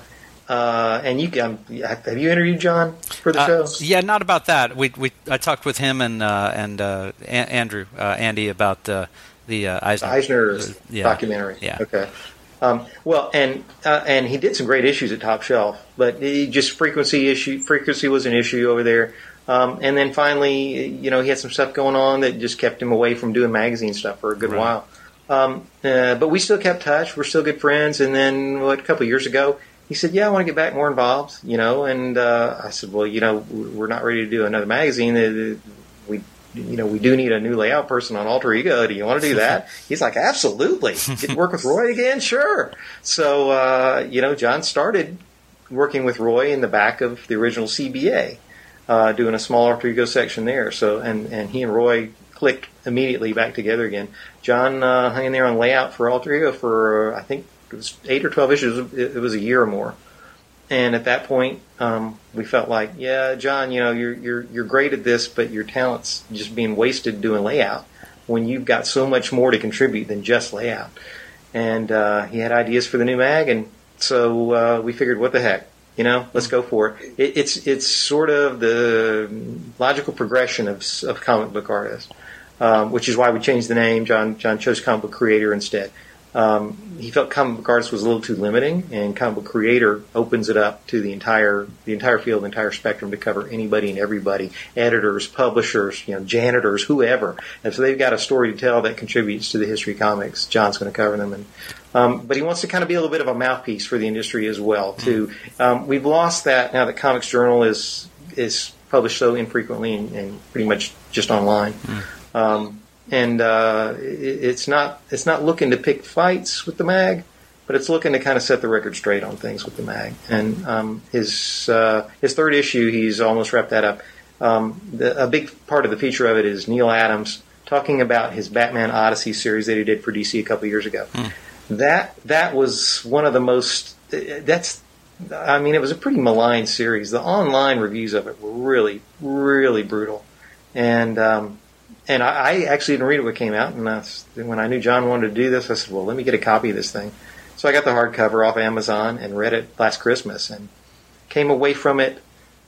B: have you interviewed John for the show?
A: Yeah, not about that. I talked with him and Andy about the
B: Eisner documentary.
A: Yeah.
B: Okay. And he did some great issues at Top Shelf, but frequency was an issue over there. And then finally, he had some stuff going on that just kept him away from doing magazine stuff for a good while. But we still kept touch. We're still good friends. And then a couple of years ago, he said, "Yeah, I want to get back more involved." And I said, "Well, we're not ready to do another magazine. We do need a new layout person on Alter Ego. Do you want to do that?" He's like, "Absolutely. Get to work with Roy again? Sure." So, John started working with Roy in the back of the original CBA, doing a small Alter Ego section there. So, and he and Roy clicked immediately back together again. John hung in there on layout for Alter Ego for, I think it was 8 or 12 issues. It was a year or more. And at that point, we felt like, yeah, John, you're great at this, but your talent's just being wasted doing layout when you've got so much more to contribute than just layout. And he had ideas for the new mag, and so we figured, what the heck, let's go for it. It's sort of the logical progression of comic book artists, which is why we changed the name. John chose Comic Book Creator instead. He felt comic book artist was a little too limiting, and comic book creator opens it up to the entire field, the entire spectrum to cover anybody and everybody, editors, publishers, janitors, whoever. And so they've got a story to tell that contributes to the history of comics. John's going to cover them, and but he wants to kind of be a little bit of a mouthpiece for the industry as well too. We've lost that now that Comics Journal is published so infrequently and pretty much just online. And it's not looking to pick fights with the mag, but it's looking to kind of set the record straight on things with the mag. And his third issue, he's almost wrapped that up. A big part of the feature of it is Neal Adams talking about his Batman Odyssey series that he did for DC a couple of years ago. That was one of the most. It was a pretty malign series. The online reviews of it were really, really brutal, and I actually didn't read it when it came out, and when I knew John wanted to do this, I said, well, let me get a copy of this thing. So I got the hardcover off Amazon and read it last Christmas and came away from it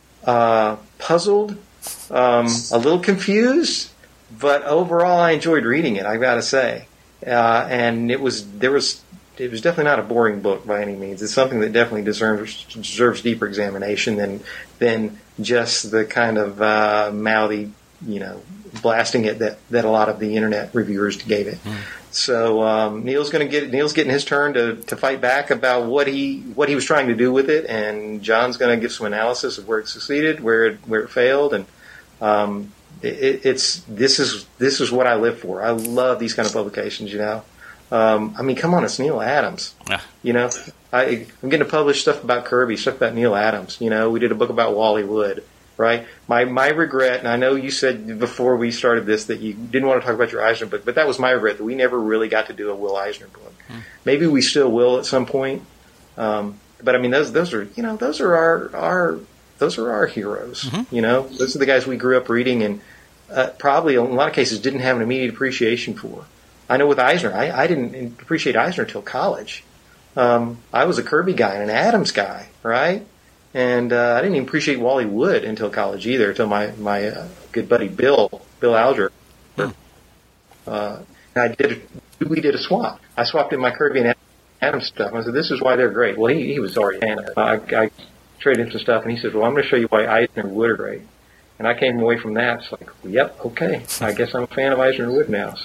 B: puzzled, a little confused, but overall I enjoyed reading it, I've got to say. And it was definitely not a boring book by any means. It's something that definitely deserves deeper examination than just the kind of mouthy, blasting it that a lot of the internet reviewers gave it. So Neal's getting his turn to fight back about what he was trying to do with it, and John's going to give some analysis of where it succeeded, where it failed, and this is what I live for. I love these kind of publications. Come on, it's Neal Adams. Yeah. I'm getting to publish stuff about Kirby, stuff about Neal Adams. We did a book about Wally Wood. Right. My regret, and I know you said before we started this that you didn't want to talk about your Eisner book, but that was my regret that we never really got to do a Will Eisner book. Maybe we still will at some point. But those are our heroes. Those are the guys we grew up reading, and probably in a lot of cases didn't have an immediate appreciation for. I know with Eisner, I didn't appreciate Eisner until college. I was a Kirby guy and an Adams guy, right? And I didn't even appreciate Wally Wood until college either, until my good buddy Bill Alger. We did a swap. I swapped in my Kirby and Adams stuff. And I said, this is why they're great. Well, he was already a fan of it. I traded him some stuff, and he said, well, I'm going to show you why Eisner and Wood are great. And I came away from that. It's like, yep, okay. I guess I'm a fan of Eisner and Wood now.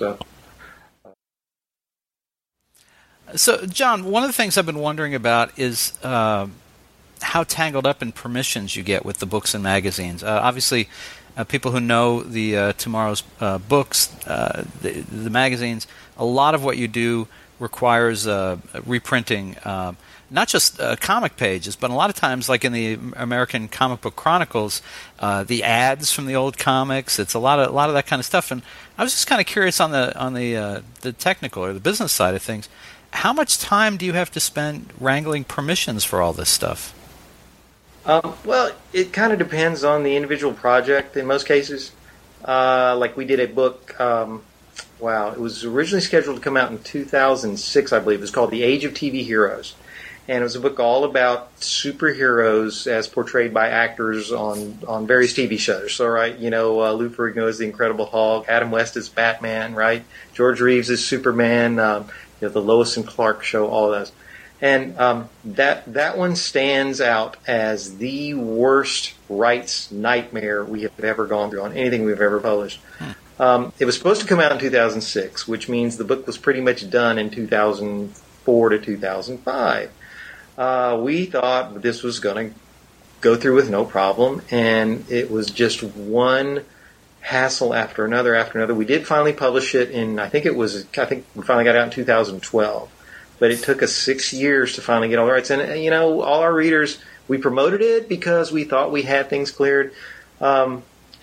A: So, John, one of the things I've been wondering about is how tangled up in permissions you get with the books and magazines. Obviously, people who know the Tomorrow's books, the magazines, a lot of what you do requires reprinting, not just comic pages, but a lot of times, like in the American Comic Book Chronicles, the ads from the old comics. It's a lot of that kind of stuff. And I was just kind of curious on the technical or the business side of things. How much time do you have to spend wrangling permissions for all this stuff?
B: Well, it kind of depends on the individual project in most cases. Like we did a book, it was originally scheduled to come out in 2006, I believe. It was called The Age of TV Heroes. And it was a book all about superheroes as portrayed by actors on various TV shows. So, right, Lou Ferrigno is the Incredible Hulk, Adam West is Batman, right? George Reeves is Superman, the Lois and Clark show, all of those. And that one stands out as the worst rights nightmare we have ever gone through on anything we've ever published. It was supposed to come out in 2006, which means the book was pretty much done in 2004 to 2005. We thought this was going to go through with no problem, and it was just one hassle after another. We did finally publish it I think we finally got it out in 2012. But it took us 6 years to finally get all the rights. And, all our readers, we promoted it because we thought we had things cleared. And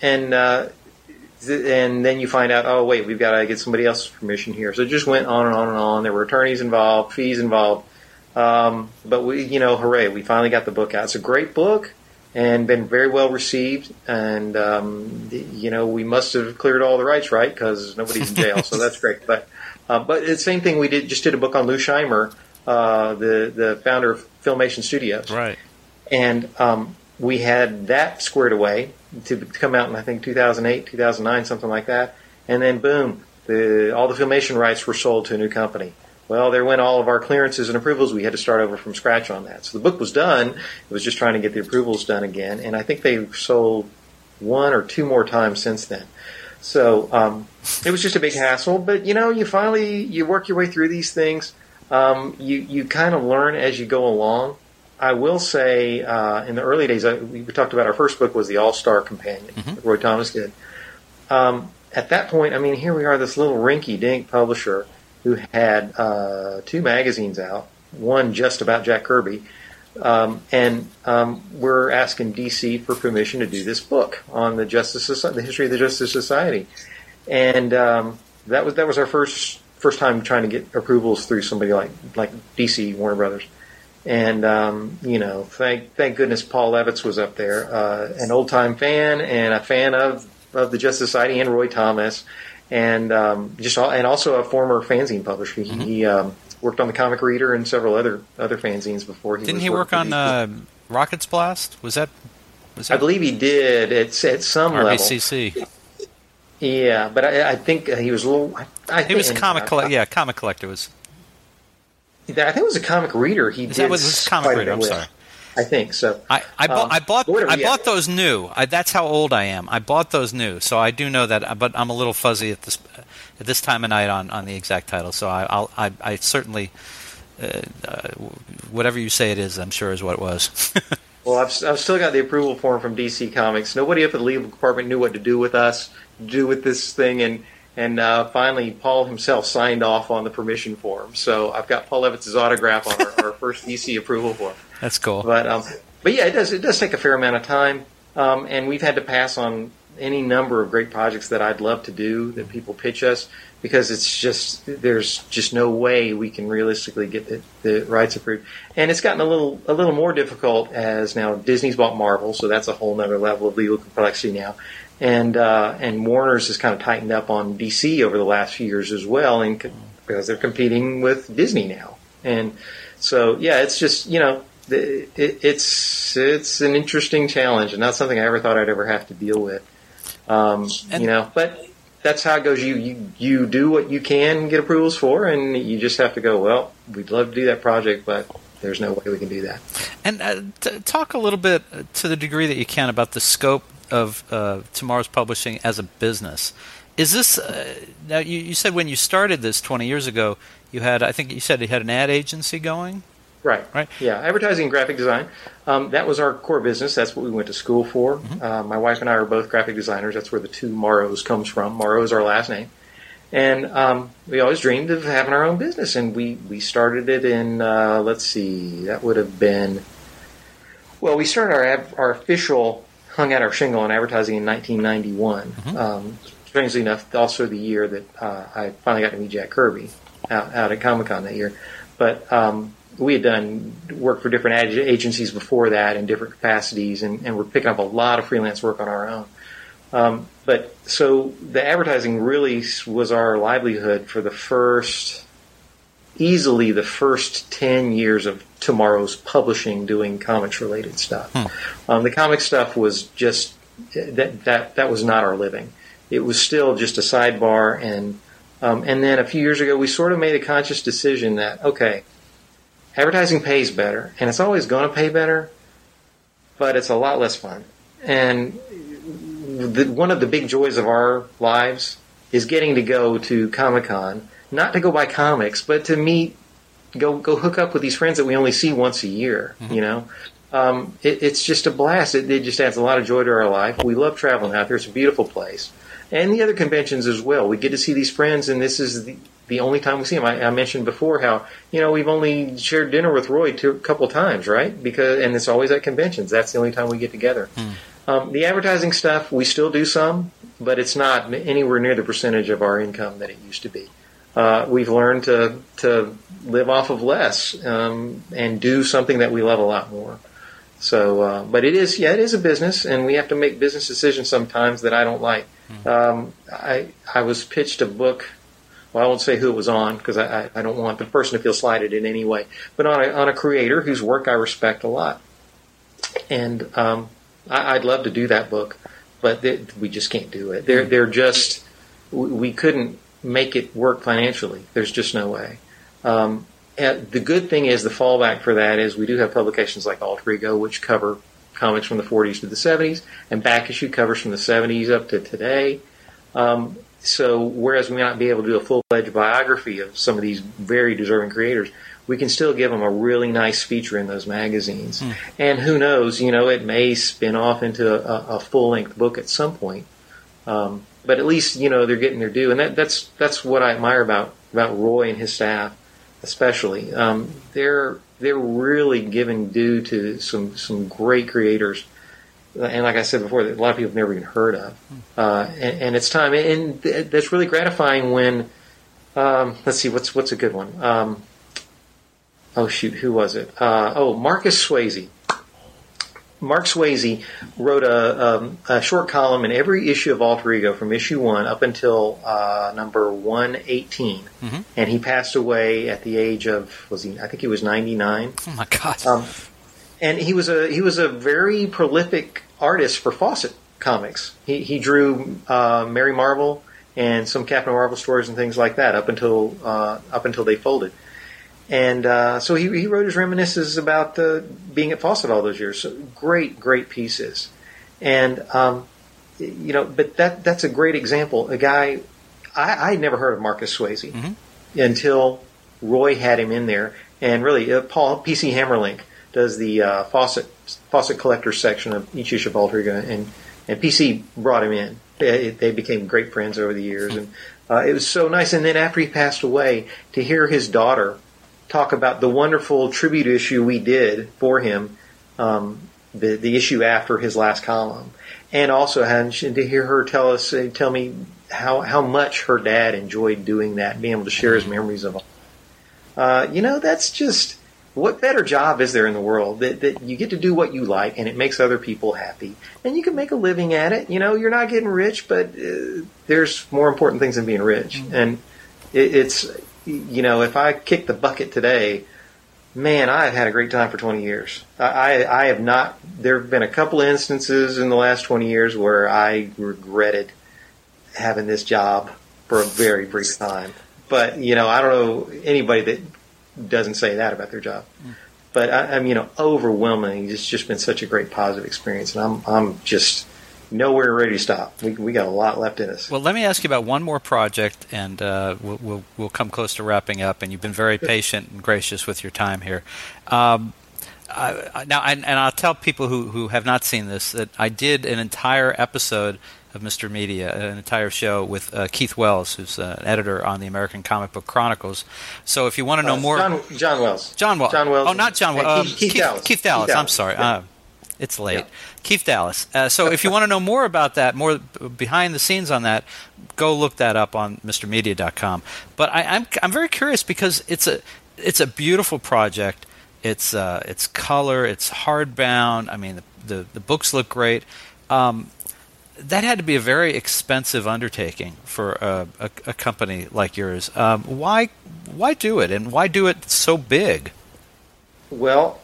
B: then you find out, oh, wait, we've got to get somebody else's permission here. So it just went on and on and on. There were attorneys involved, fees involved. But we, hooray, we finally got the book out. It's a great book and been very well received. And, we must have cleared all the rights, right? Because nobody's in jail. So that's great. But it's the same thing. We just did a book on Lou Scheimer, the founder of Filmation Studios.
A: Right.
B: And we had that squared away to come out in, I think, 2008, 2009, something like that. And then, boom, all the Filmation rights were sold to a new company. Well, there went all of our clearances and approvals. We had to start over from scratch on that. So the book was done. It was just trying to get the approvals done again. And I think they sold 1 or 2 more times since then. So it was just a big hassle. But, you work your way through these things. You kind of learn as you go along. I will say, in the early days, we talked about our first book was the All-Star Companion, that Roy Thomas did. At that point, here we are, this little rinky-dink publisher who had 2 magazines out, one just about Jack Kirby, and we're asking DC for permission to do this book on the history of the Justice Society, and that was our first time trying to get approvals through somebody like DC, Warner Brothers. And, thank goodness Paul Levitz was up there, an old-time fan and a fan of the Justice Society and Roy Thomas, and also a former fanzine publisher. He worked on the Comic Reader and several other fanzines before.
A: Didn't he work on Rocket's Blast? Was that?
B: I believe he did at some
A: RBCC.
B: level. Yeah, but I think he was a little.
A: He was a comic collector. Yeah, comic collector was.
B: I think it was a Comic Reader.
A: That was Comic Reader. I'm sorry.
B: I think so.
A: I bought those new. That's how old I am. I bought those new, so I do know that. But I'm a little fuzzy at this time of night on the exact title. So I certainly whatever you say it is, I'm sure is what it was.
B: Well, I've still got the approval form from DC Comics. Nobody up at the legal department knew what to do with us, do with this thing, and finally Paul himself signed off on the permission form. So I've got Paul Levitz's autograph on our first DC approval form.
A: That's cool.
B: But yeah, it does take a fair amount of time, and we've had to pass on any number of great projects that I'd love to do that people pitch us, because there's just no way we can realistically get the rights approved. And it's gotten a little more difficult as now Disney's bought Marvel, so that's a whole other level of legal complexity now. And Warner's has kind of tightened up on DC over the last few years as well, because they're competing with Disney now. And so yeah, it's just it's an interesting challenge, and not something I ever thought I'd ever have to deal with. But that's how it goes. You do what you can get approvals for, and you just have to go, well, we'd love to do that project, but there's no way we can do that.
A: And talk a little bit, to the degree that you can, about the scope of Tomorrow's Publishing as a business. Is this now? You said when you started this 20 years ago, I think you said you had an ad agency going.
B: Right. Yeah, advertising and graphic design. That was our core business. That's what we went to school for. Mm-hmm. My wife and I are both graphic designers. That's where the 2 Morrows comes from. Morrow is our last name. And we always dreamed of having our own business. And we started it in, that would have been... Well, we started our official hung out our shingle on advertising in 1991. Mm-hmm. Strangely enough, also the year that I finally got to meet Jack Kirby out at Comic-Con that year. But... we had done work for different agencies before that in different capacities, and we're picking up a lot of freelance work on our own. But so the advertising really was our livelihood for easily the first 10 years of Tomorrow's Publishing, doing comics-related stuff. The comic stuff was just, that was not our living. It was still just a sidebar, and then a few years ago we sort of made a conscious decision that, okay, advertising pays better, and it's always going to pay better, but it's a lot less fun. And one of the big joys of our lives is getting to go to Comic-Con, not to go buy comics, but to go hook up with these friends that we only see once a year, mm-hmm. It's just a blast. It just adds a lot of joy to our life. We love traveling out there. It's a beautiful place. And the other conventions as well. We get to see these friends, and this is the only time we see them. I mentioned before how, we've only shared dinner with Roy a couple times, right? And it's always at conventions. That's the only time we get together. The advertising stuff, we still do some, but it's not anywhere near the percentage of our income that it used to be. we've learned to live off of less and do something that we love a lot more. So, but it is a business, and we have to make business decisions sometimes that I don't like. I was pitched a book. Well, I won't say who it was on because I don't want the person to feel slighted in any way. But on a creator whose work I respect a lot, and I'd love to do that book, but we just can't do it. They're just we couldn't make it work financially. There's just no way. The good thing is the fallback for that is we do have publications like Alter Ego, which cover comics from the 40s to the 70s, and back issue covers from the 70s up to today. So whereas we may not be able to do a full-fledged biography of some of these very deserving creators, we can still give them a really nice feature in those magazines. And who knows, it may spin off into a full-length book at some point. But at least, they're getting their due. And that's what I admire about Roy and his staff. Especially, they're really giving due to some great creators, and like I said before, a lot of people have never even heard of, and it's time, and that's really gratifying when, let's see, what's a good one? Oh shoot, who was it? Marcus Swayze. Mark Swayze wrote a short column in every issue of Alter Ego from issue 1 up until number 118, and he passed away at the age of I think he was 99.
A: Oh my God!
B: And he was a very prolific artist for Fawcett Comics. He drew Mary Marvel and some Captain Marvel stories and things like that up until they folded. And so he wrote his reminiscences about being at Fawcett all those years. So great pieces. And, but that's a great example. A guy, I had never heard of Marcus Swayze until Roy had him in there. And really, P.C. Hammerlink does the Fawcett Collectors section of each issue of Alter Ego, and P.C. brought him in. They became great friends over the years. And it was so nice. And then after he passed away, to hear his daughter talk about the wonderful tribute issue we did for him, the issue after his last column, and also to hear her tell me how much her dad enjoyed doing that, and being able to share his memories of it. That's just, what better job is there in the world that you get to do what you like and it makes other people happy, and you can make a living at it. You're not getting rich, but there's more important things than being rich, and it's. If I kick the bucket today, man, I've had a great time for 20 years. I have not. There have been a couple of instances in the last 20 years where I regretted having this job for a very brief time. But, I don't know anybody that doesn't say that about their job. But overwhelmingly, it's just been such a great positive experience, and I'm just nowhere ready to stop. We got a lot left in us.
A: Well, let me ask you about one more project, and we'll come close to wrapping up. And you've been very patient and gracious with your time here. Now, I'll tell people who have not seen this that I did an entire episode of Mr. Media, an entire show with Keith Wells, who's an editor on the American Comic Book Chronicles. So if you want to know more,
B: John Wells.
A: John Wells.
B: Oh,
A: not John Wells.
B: Keith Dallas.
A: Keith Dallas. I'm sorry. Yeah. It's late. Yeah. Keith Dallas. So if you want to know more about that, more behind the scenes on that, go look that up on MrMedia.com. But I'm very curious because it's a beautiful project. It's color. It's hardbound. I mean, the books look great. That had to be a very expensive undertaking for a company like yours. Why do it, and why do it so big?
B: Well.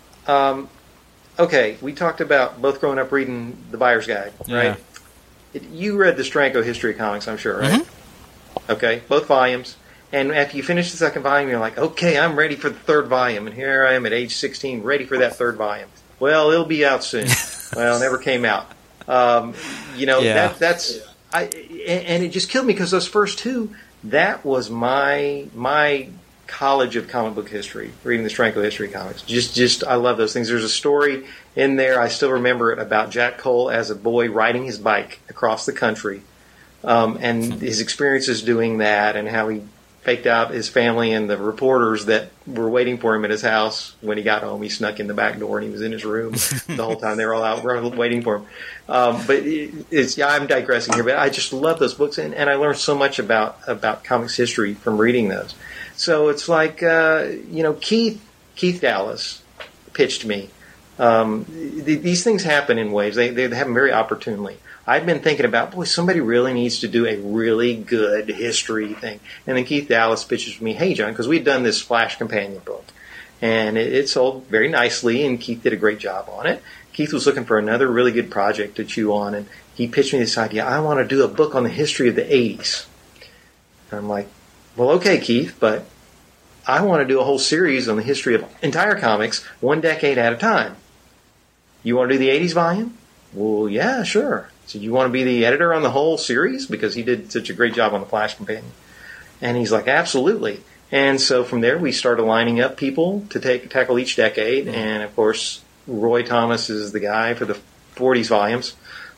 B: Okay, we talked about both growing up reading The Buyer's Guide, right? Yeah. You read the Steranko History of Comics, I'm sure, right? Okay, both volumes. And after you finish the second volume, you're like, okay, I'm ready for the third volume. And here I am at age 16, ready for that third volume. Well, it'll be out soon. Well, it never came out. And it just killed me because those first two, that was my college of comic book history, reading the Steranko History Comics. Just I love those things. There's a story in there, I still remember it, about Jack Cole as a boy riding his bike across the country, and his experiences doing that, and how he faked out his family and the reporters that were waiting for him at his house. When he got home, he snuck in the back door and he was in his room the whole time. They were all out waiting for him. I'm digressing here, but I just love those books, and I learned so much about comics history from reading those. So it's like, Keith Dallas pitched me. These things happen in waves. They happen very opportunely. I've been thinking about, somebody really needs to do a really good history thing. And then Keith Dallas pitches me, hey, John, because we'd done this Flash companion book. And it sold very nicely, and Keith did a great job on it. Keith was looking for another really good project to chew on, and he pitched me this idea, I want to do a book on the history of the 80s. And I'm like, well, okay, Keith, but I want to do a whole series on the history of entire comics, one decade at a time. You want to do the 80s volume? Well, yeah, sure. So you want to be the editor on the whole series? Because he did such a great job on the Flash Companion. And he's like, absolutely. And so from there, we started lining up people to tackle each decade. And, of course, Roy Thomas is the guy for the 40s volumes.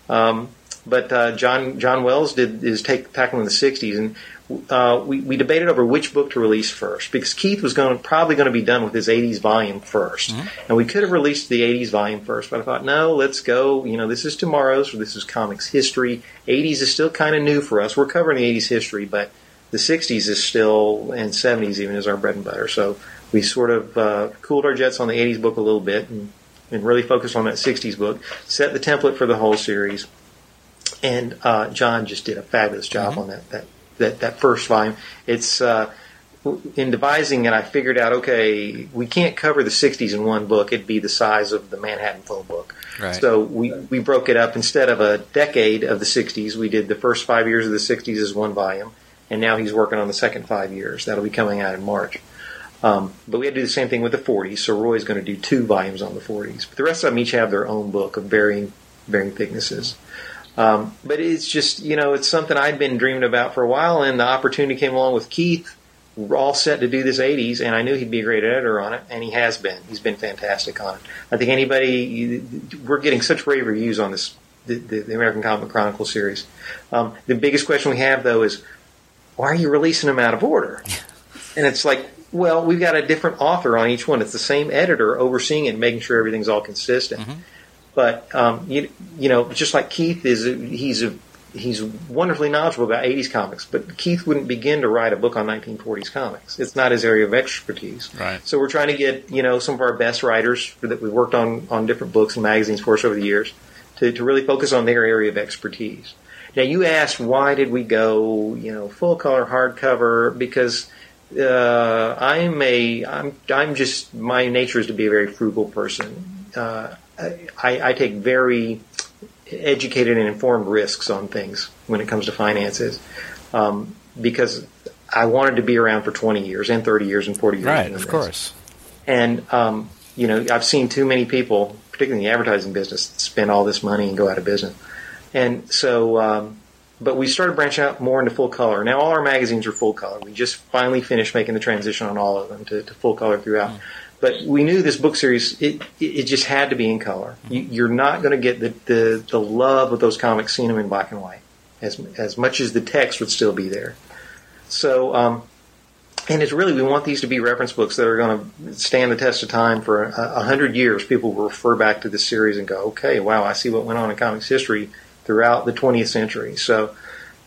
B: But John Wells is tackling the 60s. And we debated over which book to release first, because Keith was probably going to be done with his 80s volume first. Mm-hmm. And we could have released the 80s volume first, but I thought, no, let's go. This is tomorrow's, or this is comics history. 80s is still kind of new for us. We're covering the 80s history, but the 60s is still, and 70s even, is our bread and butter. So we sort of cooled our jets on the 80s book a little bit and really focused on that 60s book, set the template for the whole series. And John just did a fabulous job on that first volume. It's in devising it, I figured out, okay, we can't cover the 60s in one book. It'd be the size of the Manhattan phone book. Right. So we broke it up. Instead of a decade of the 60s, we did the first 5 years of the 60s as one volume, and now he's working on the second 5 years. That'll be coming out in March. But we had to do the same thing with the 40s, so Roy's going to do 2 volumes on the 40s. But the rest of them each have their own book of varying thicknesses. But it's just, it's something I'd been dreaming about for a while, and the opportunity came along with Keith. We're all set to do this 80s, and I knew he'd be a great editor on it, and he has been. He's been fantastic on it. I think we're getting such rave reviews on this, the American Comic Chronicle series. The biggest question we have, though, is why are you releasing them out of order? And it's like, well, we've got a different author on each one. It's the same editor overseeing it and making sure everything's all consistent. Mm-hmm. But just like Keith he's wonderfully knowledgeable about 80s comics. But Keith wouldn't begin to write a book on 1940s comics. It's not his area of expertise. Right. So we're trying to get some of our best writers that we worked on different books and magazines for us over the years to really focus on their area of expertise. Now you asked why did we go full color hardcover? Because I'm just, my nature is to be a very frugal person. I take very educated and informed risks on things when it comes to finances, because I wanted to be around for 20 years and 30 years and 40 years.
A: Right, of course.
B: And, I've seen too many people, particularly in the advertising business, spend all this money and go out of business. And so, but we started branching out more into full color. Now all our magazines are full color. We just finally finished making the transition on all of them to full color throughout. Mm. But we knew this book series, it just had to be in color. You're not going to get the love of those comics seeing them in black and white, as much as the text would still be there. So, and it's really, we want these to be reference books that are going to stand the test of time for 100 years. People will refer back to this series and go, okay, wow, I see what went on in comics history throughout the 20th century. So,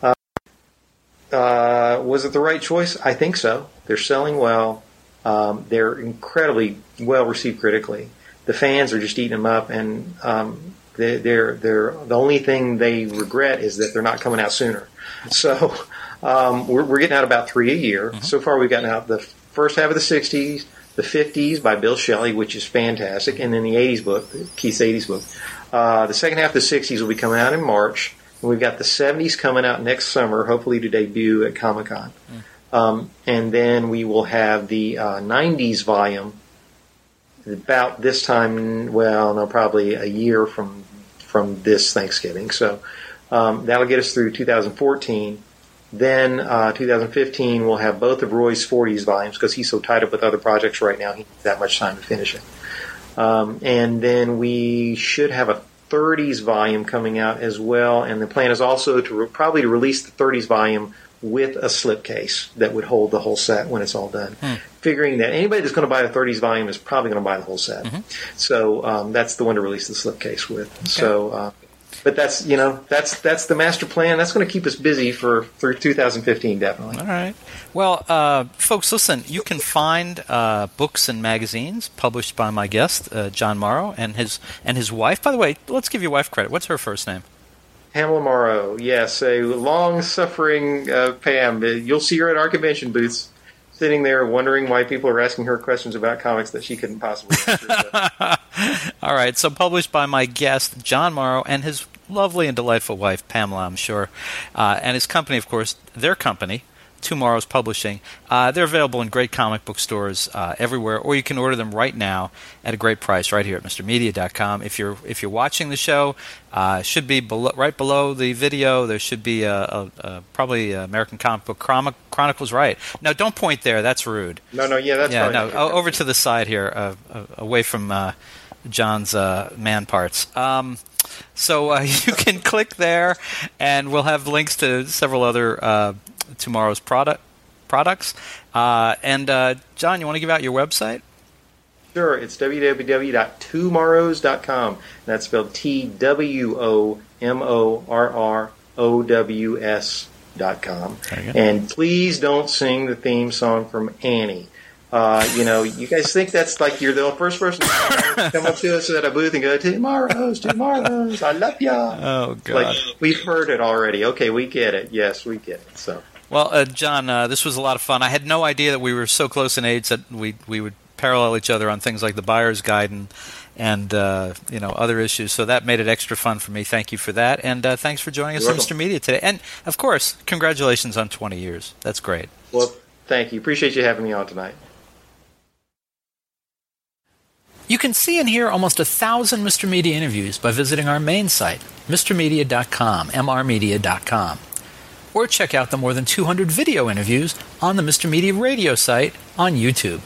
B: was it the right choice? I think so. They're selling well. They're incredibly well received critically. The fans are just eating them up, and they're the only thing they regret is that they're not coming out sooner. So we're getting out about 3 a year. Mm-hmm. So far, we've gotten out the first half of the 60s, the 50s by Bill Shelley, which is fantastic, and then the 80s book, Keith's 80s book. The second half of the 60s will be coming out in March, and we've got the 70s coming out next summer, hopefully to debut at Comic-Con. Mm. And then we will have the 90s volume about this time, probably a year from this Thanksgiving. So that'll get us through 2014. Then 2015, we'll have both of Roy's 40s volumes because he's so tied up with other projects right now, he needs that much time to finish it. And then we should have a 30s volume coming out as well, and the plan is also to release the 30s volume with a slipcase that would hold the whole set when it's all done. Figuring that anybody that's going to buy the 30s volume is probably going to buy the whole set. So that's the one to release the slipcase with. Okay. So, but that's the master plan. That's going to keep us busy for 2015, definitely.
A: All right. Well, folks, listen. You can find books and magazines published by my guest, John Morrow, and his wife. By the way, let's give your wife credit. What's her first name?
B: Pamela Morrow, yes, a long-suffering Pam. You'll see her at our convention booths, sitting there wondering why people are asking her questions about comics that she couldn't possibly answer.
A: All right, so published by my guest, John Morrow, and his lovely and delightful wife, Pamela, I'm sure, and his company, of course, their company, Tomorrow's Publishing. They're available in great comic book stores everywhere, or you can order them right now at a great price right here at MrMedia.com. If you're watching the show, should be right below the video. There should be probably American Comic Book Chronicles. Right? No, don't point there. That's rude.
B: No, that's
A: no. Over to the side here, away from John's man parts. So you can click there, and we'll have links to several other Tomorrow's products. And John, you want to give out your website?
B: Sure. It's www.twomorrows.com. That's spelled TWOMORROWS.com. And please don't sing the theme song from Annie. You guys think that's like you're the first person to come up to us at a booth and go, Tomorrow's, I love ya.
A: Oh, God.
B: Like, we've heard it already. Okay, we get it. Yes, we get it. So.
A: Well, John, this was a lot of fun. I had no idea that we were so close in age that we would parallel each other on things like the Buyer's Guide and other issues. So that made it extra fun for me. Thank you for that. And thanks for joining us on Mr. Media today. And, of course, congratulations on 20 years. That's great.
B: Well, thank you. Appreciate you having me on tonight.
A: You can see and hear almost 1,000 Mr. Media interviews by visiting our main site, MrMedia.com, MRmedia.com. Or check out the more than 200 video interviews on the Mr. Media radio site on YouTube.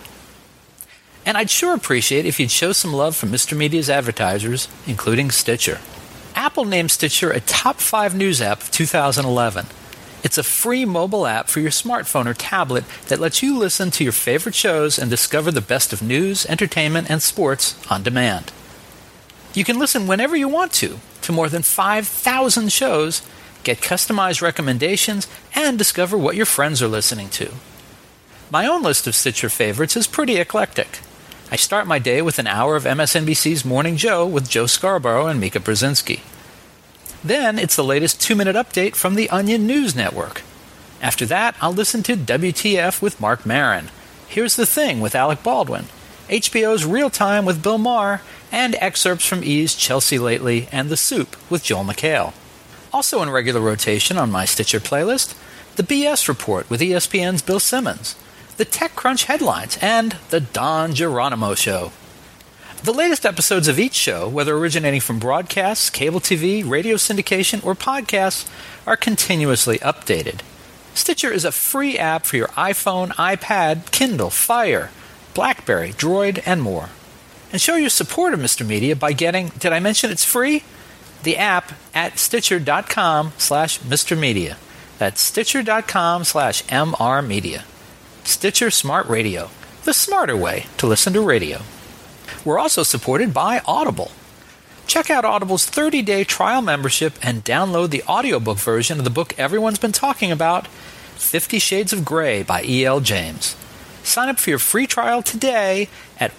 A: And I'd sure appreciate if you'd show some love for Mr. Media's advertisers, including Stitcher. Apple named Stitcher a top 5 news app of 2011. It's a free mobile app for your smartphone or tablet that lets you listen to your favorite shows and discover the best of news, entertainment, and sports on demand. You can listen whenever you want to more than 5,000 shows, get customized recommendations, and discover what your friends are listening to. My own list of Stitcher favorites is pretty eclectic. I start my day with an hour of MSNBC's Morning Joe with Joe Scarborough and Mika Brzezinski. Then it's the latest 2-minute update from the Onion News Network. After that, I'll listen to WTF with Mark Maron, Here's the Thing with Alec Baldwin, HBO's Real Time with Bill Maher, and excerpts from E's Chelsea Lately and The Soup with Joel McHale. Also in regular rotation on my Stitcher playlist, the BS Report with ESPN's Bill Simmons, the TechCrunch Headlines, and the Don Geronimo Show. The latest episodes of each show, whether originating from broadcasts, cable TV, radio syndication, or podcasts, are continuously updated. Stitcher is a free app for your iPhone, iPad, Kindle, Fire, BlackBerry, Droid, and more. And show your support of Mr. Media by getting, did I mention it's free? The app at Stitcher.com/Mr. Media. That's Stitcher.com/MR Media. Stitcher Smart Radio, the smarter way to listen to radio. We're also supported by Audible. Check out Audible's 30-day trial membership and download the audiobook version of the book everyone's been talking about, 50 Shades of Grey by E.L. James. Sign up for your free trial today at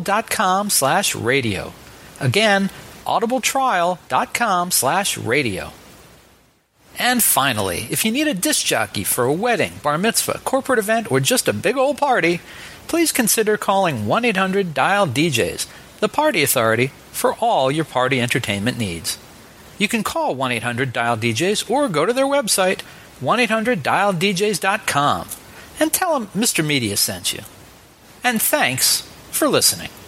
A: audible.com/radio. Again, audibletrial.com/radio. And finally, if you need a disc jockey for a wedding, bar mitzvah, corporate event, or just a big old party, please consider calling 1-800-DIAL-DJs, the party authority for all your party entertainment needs. You can call 1-800-DIAL-DJs or go to their website, 1-800-DIAL-DJs.com, and tell them Mr. Media sent you. And thanks for listening.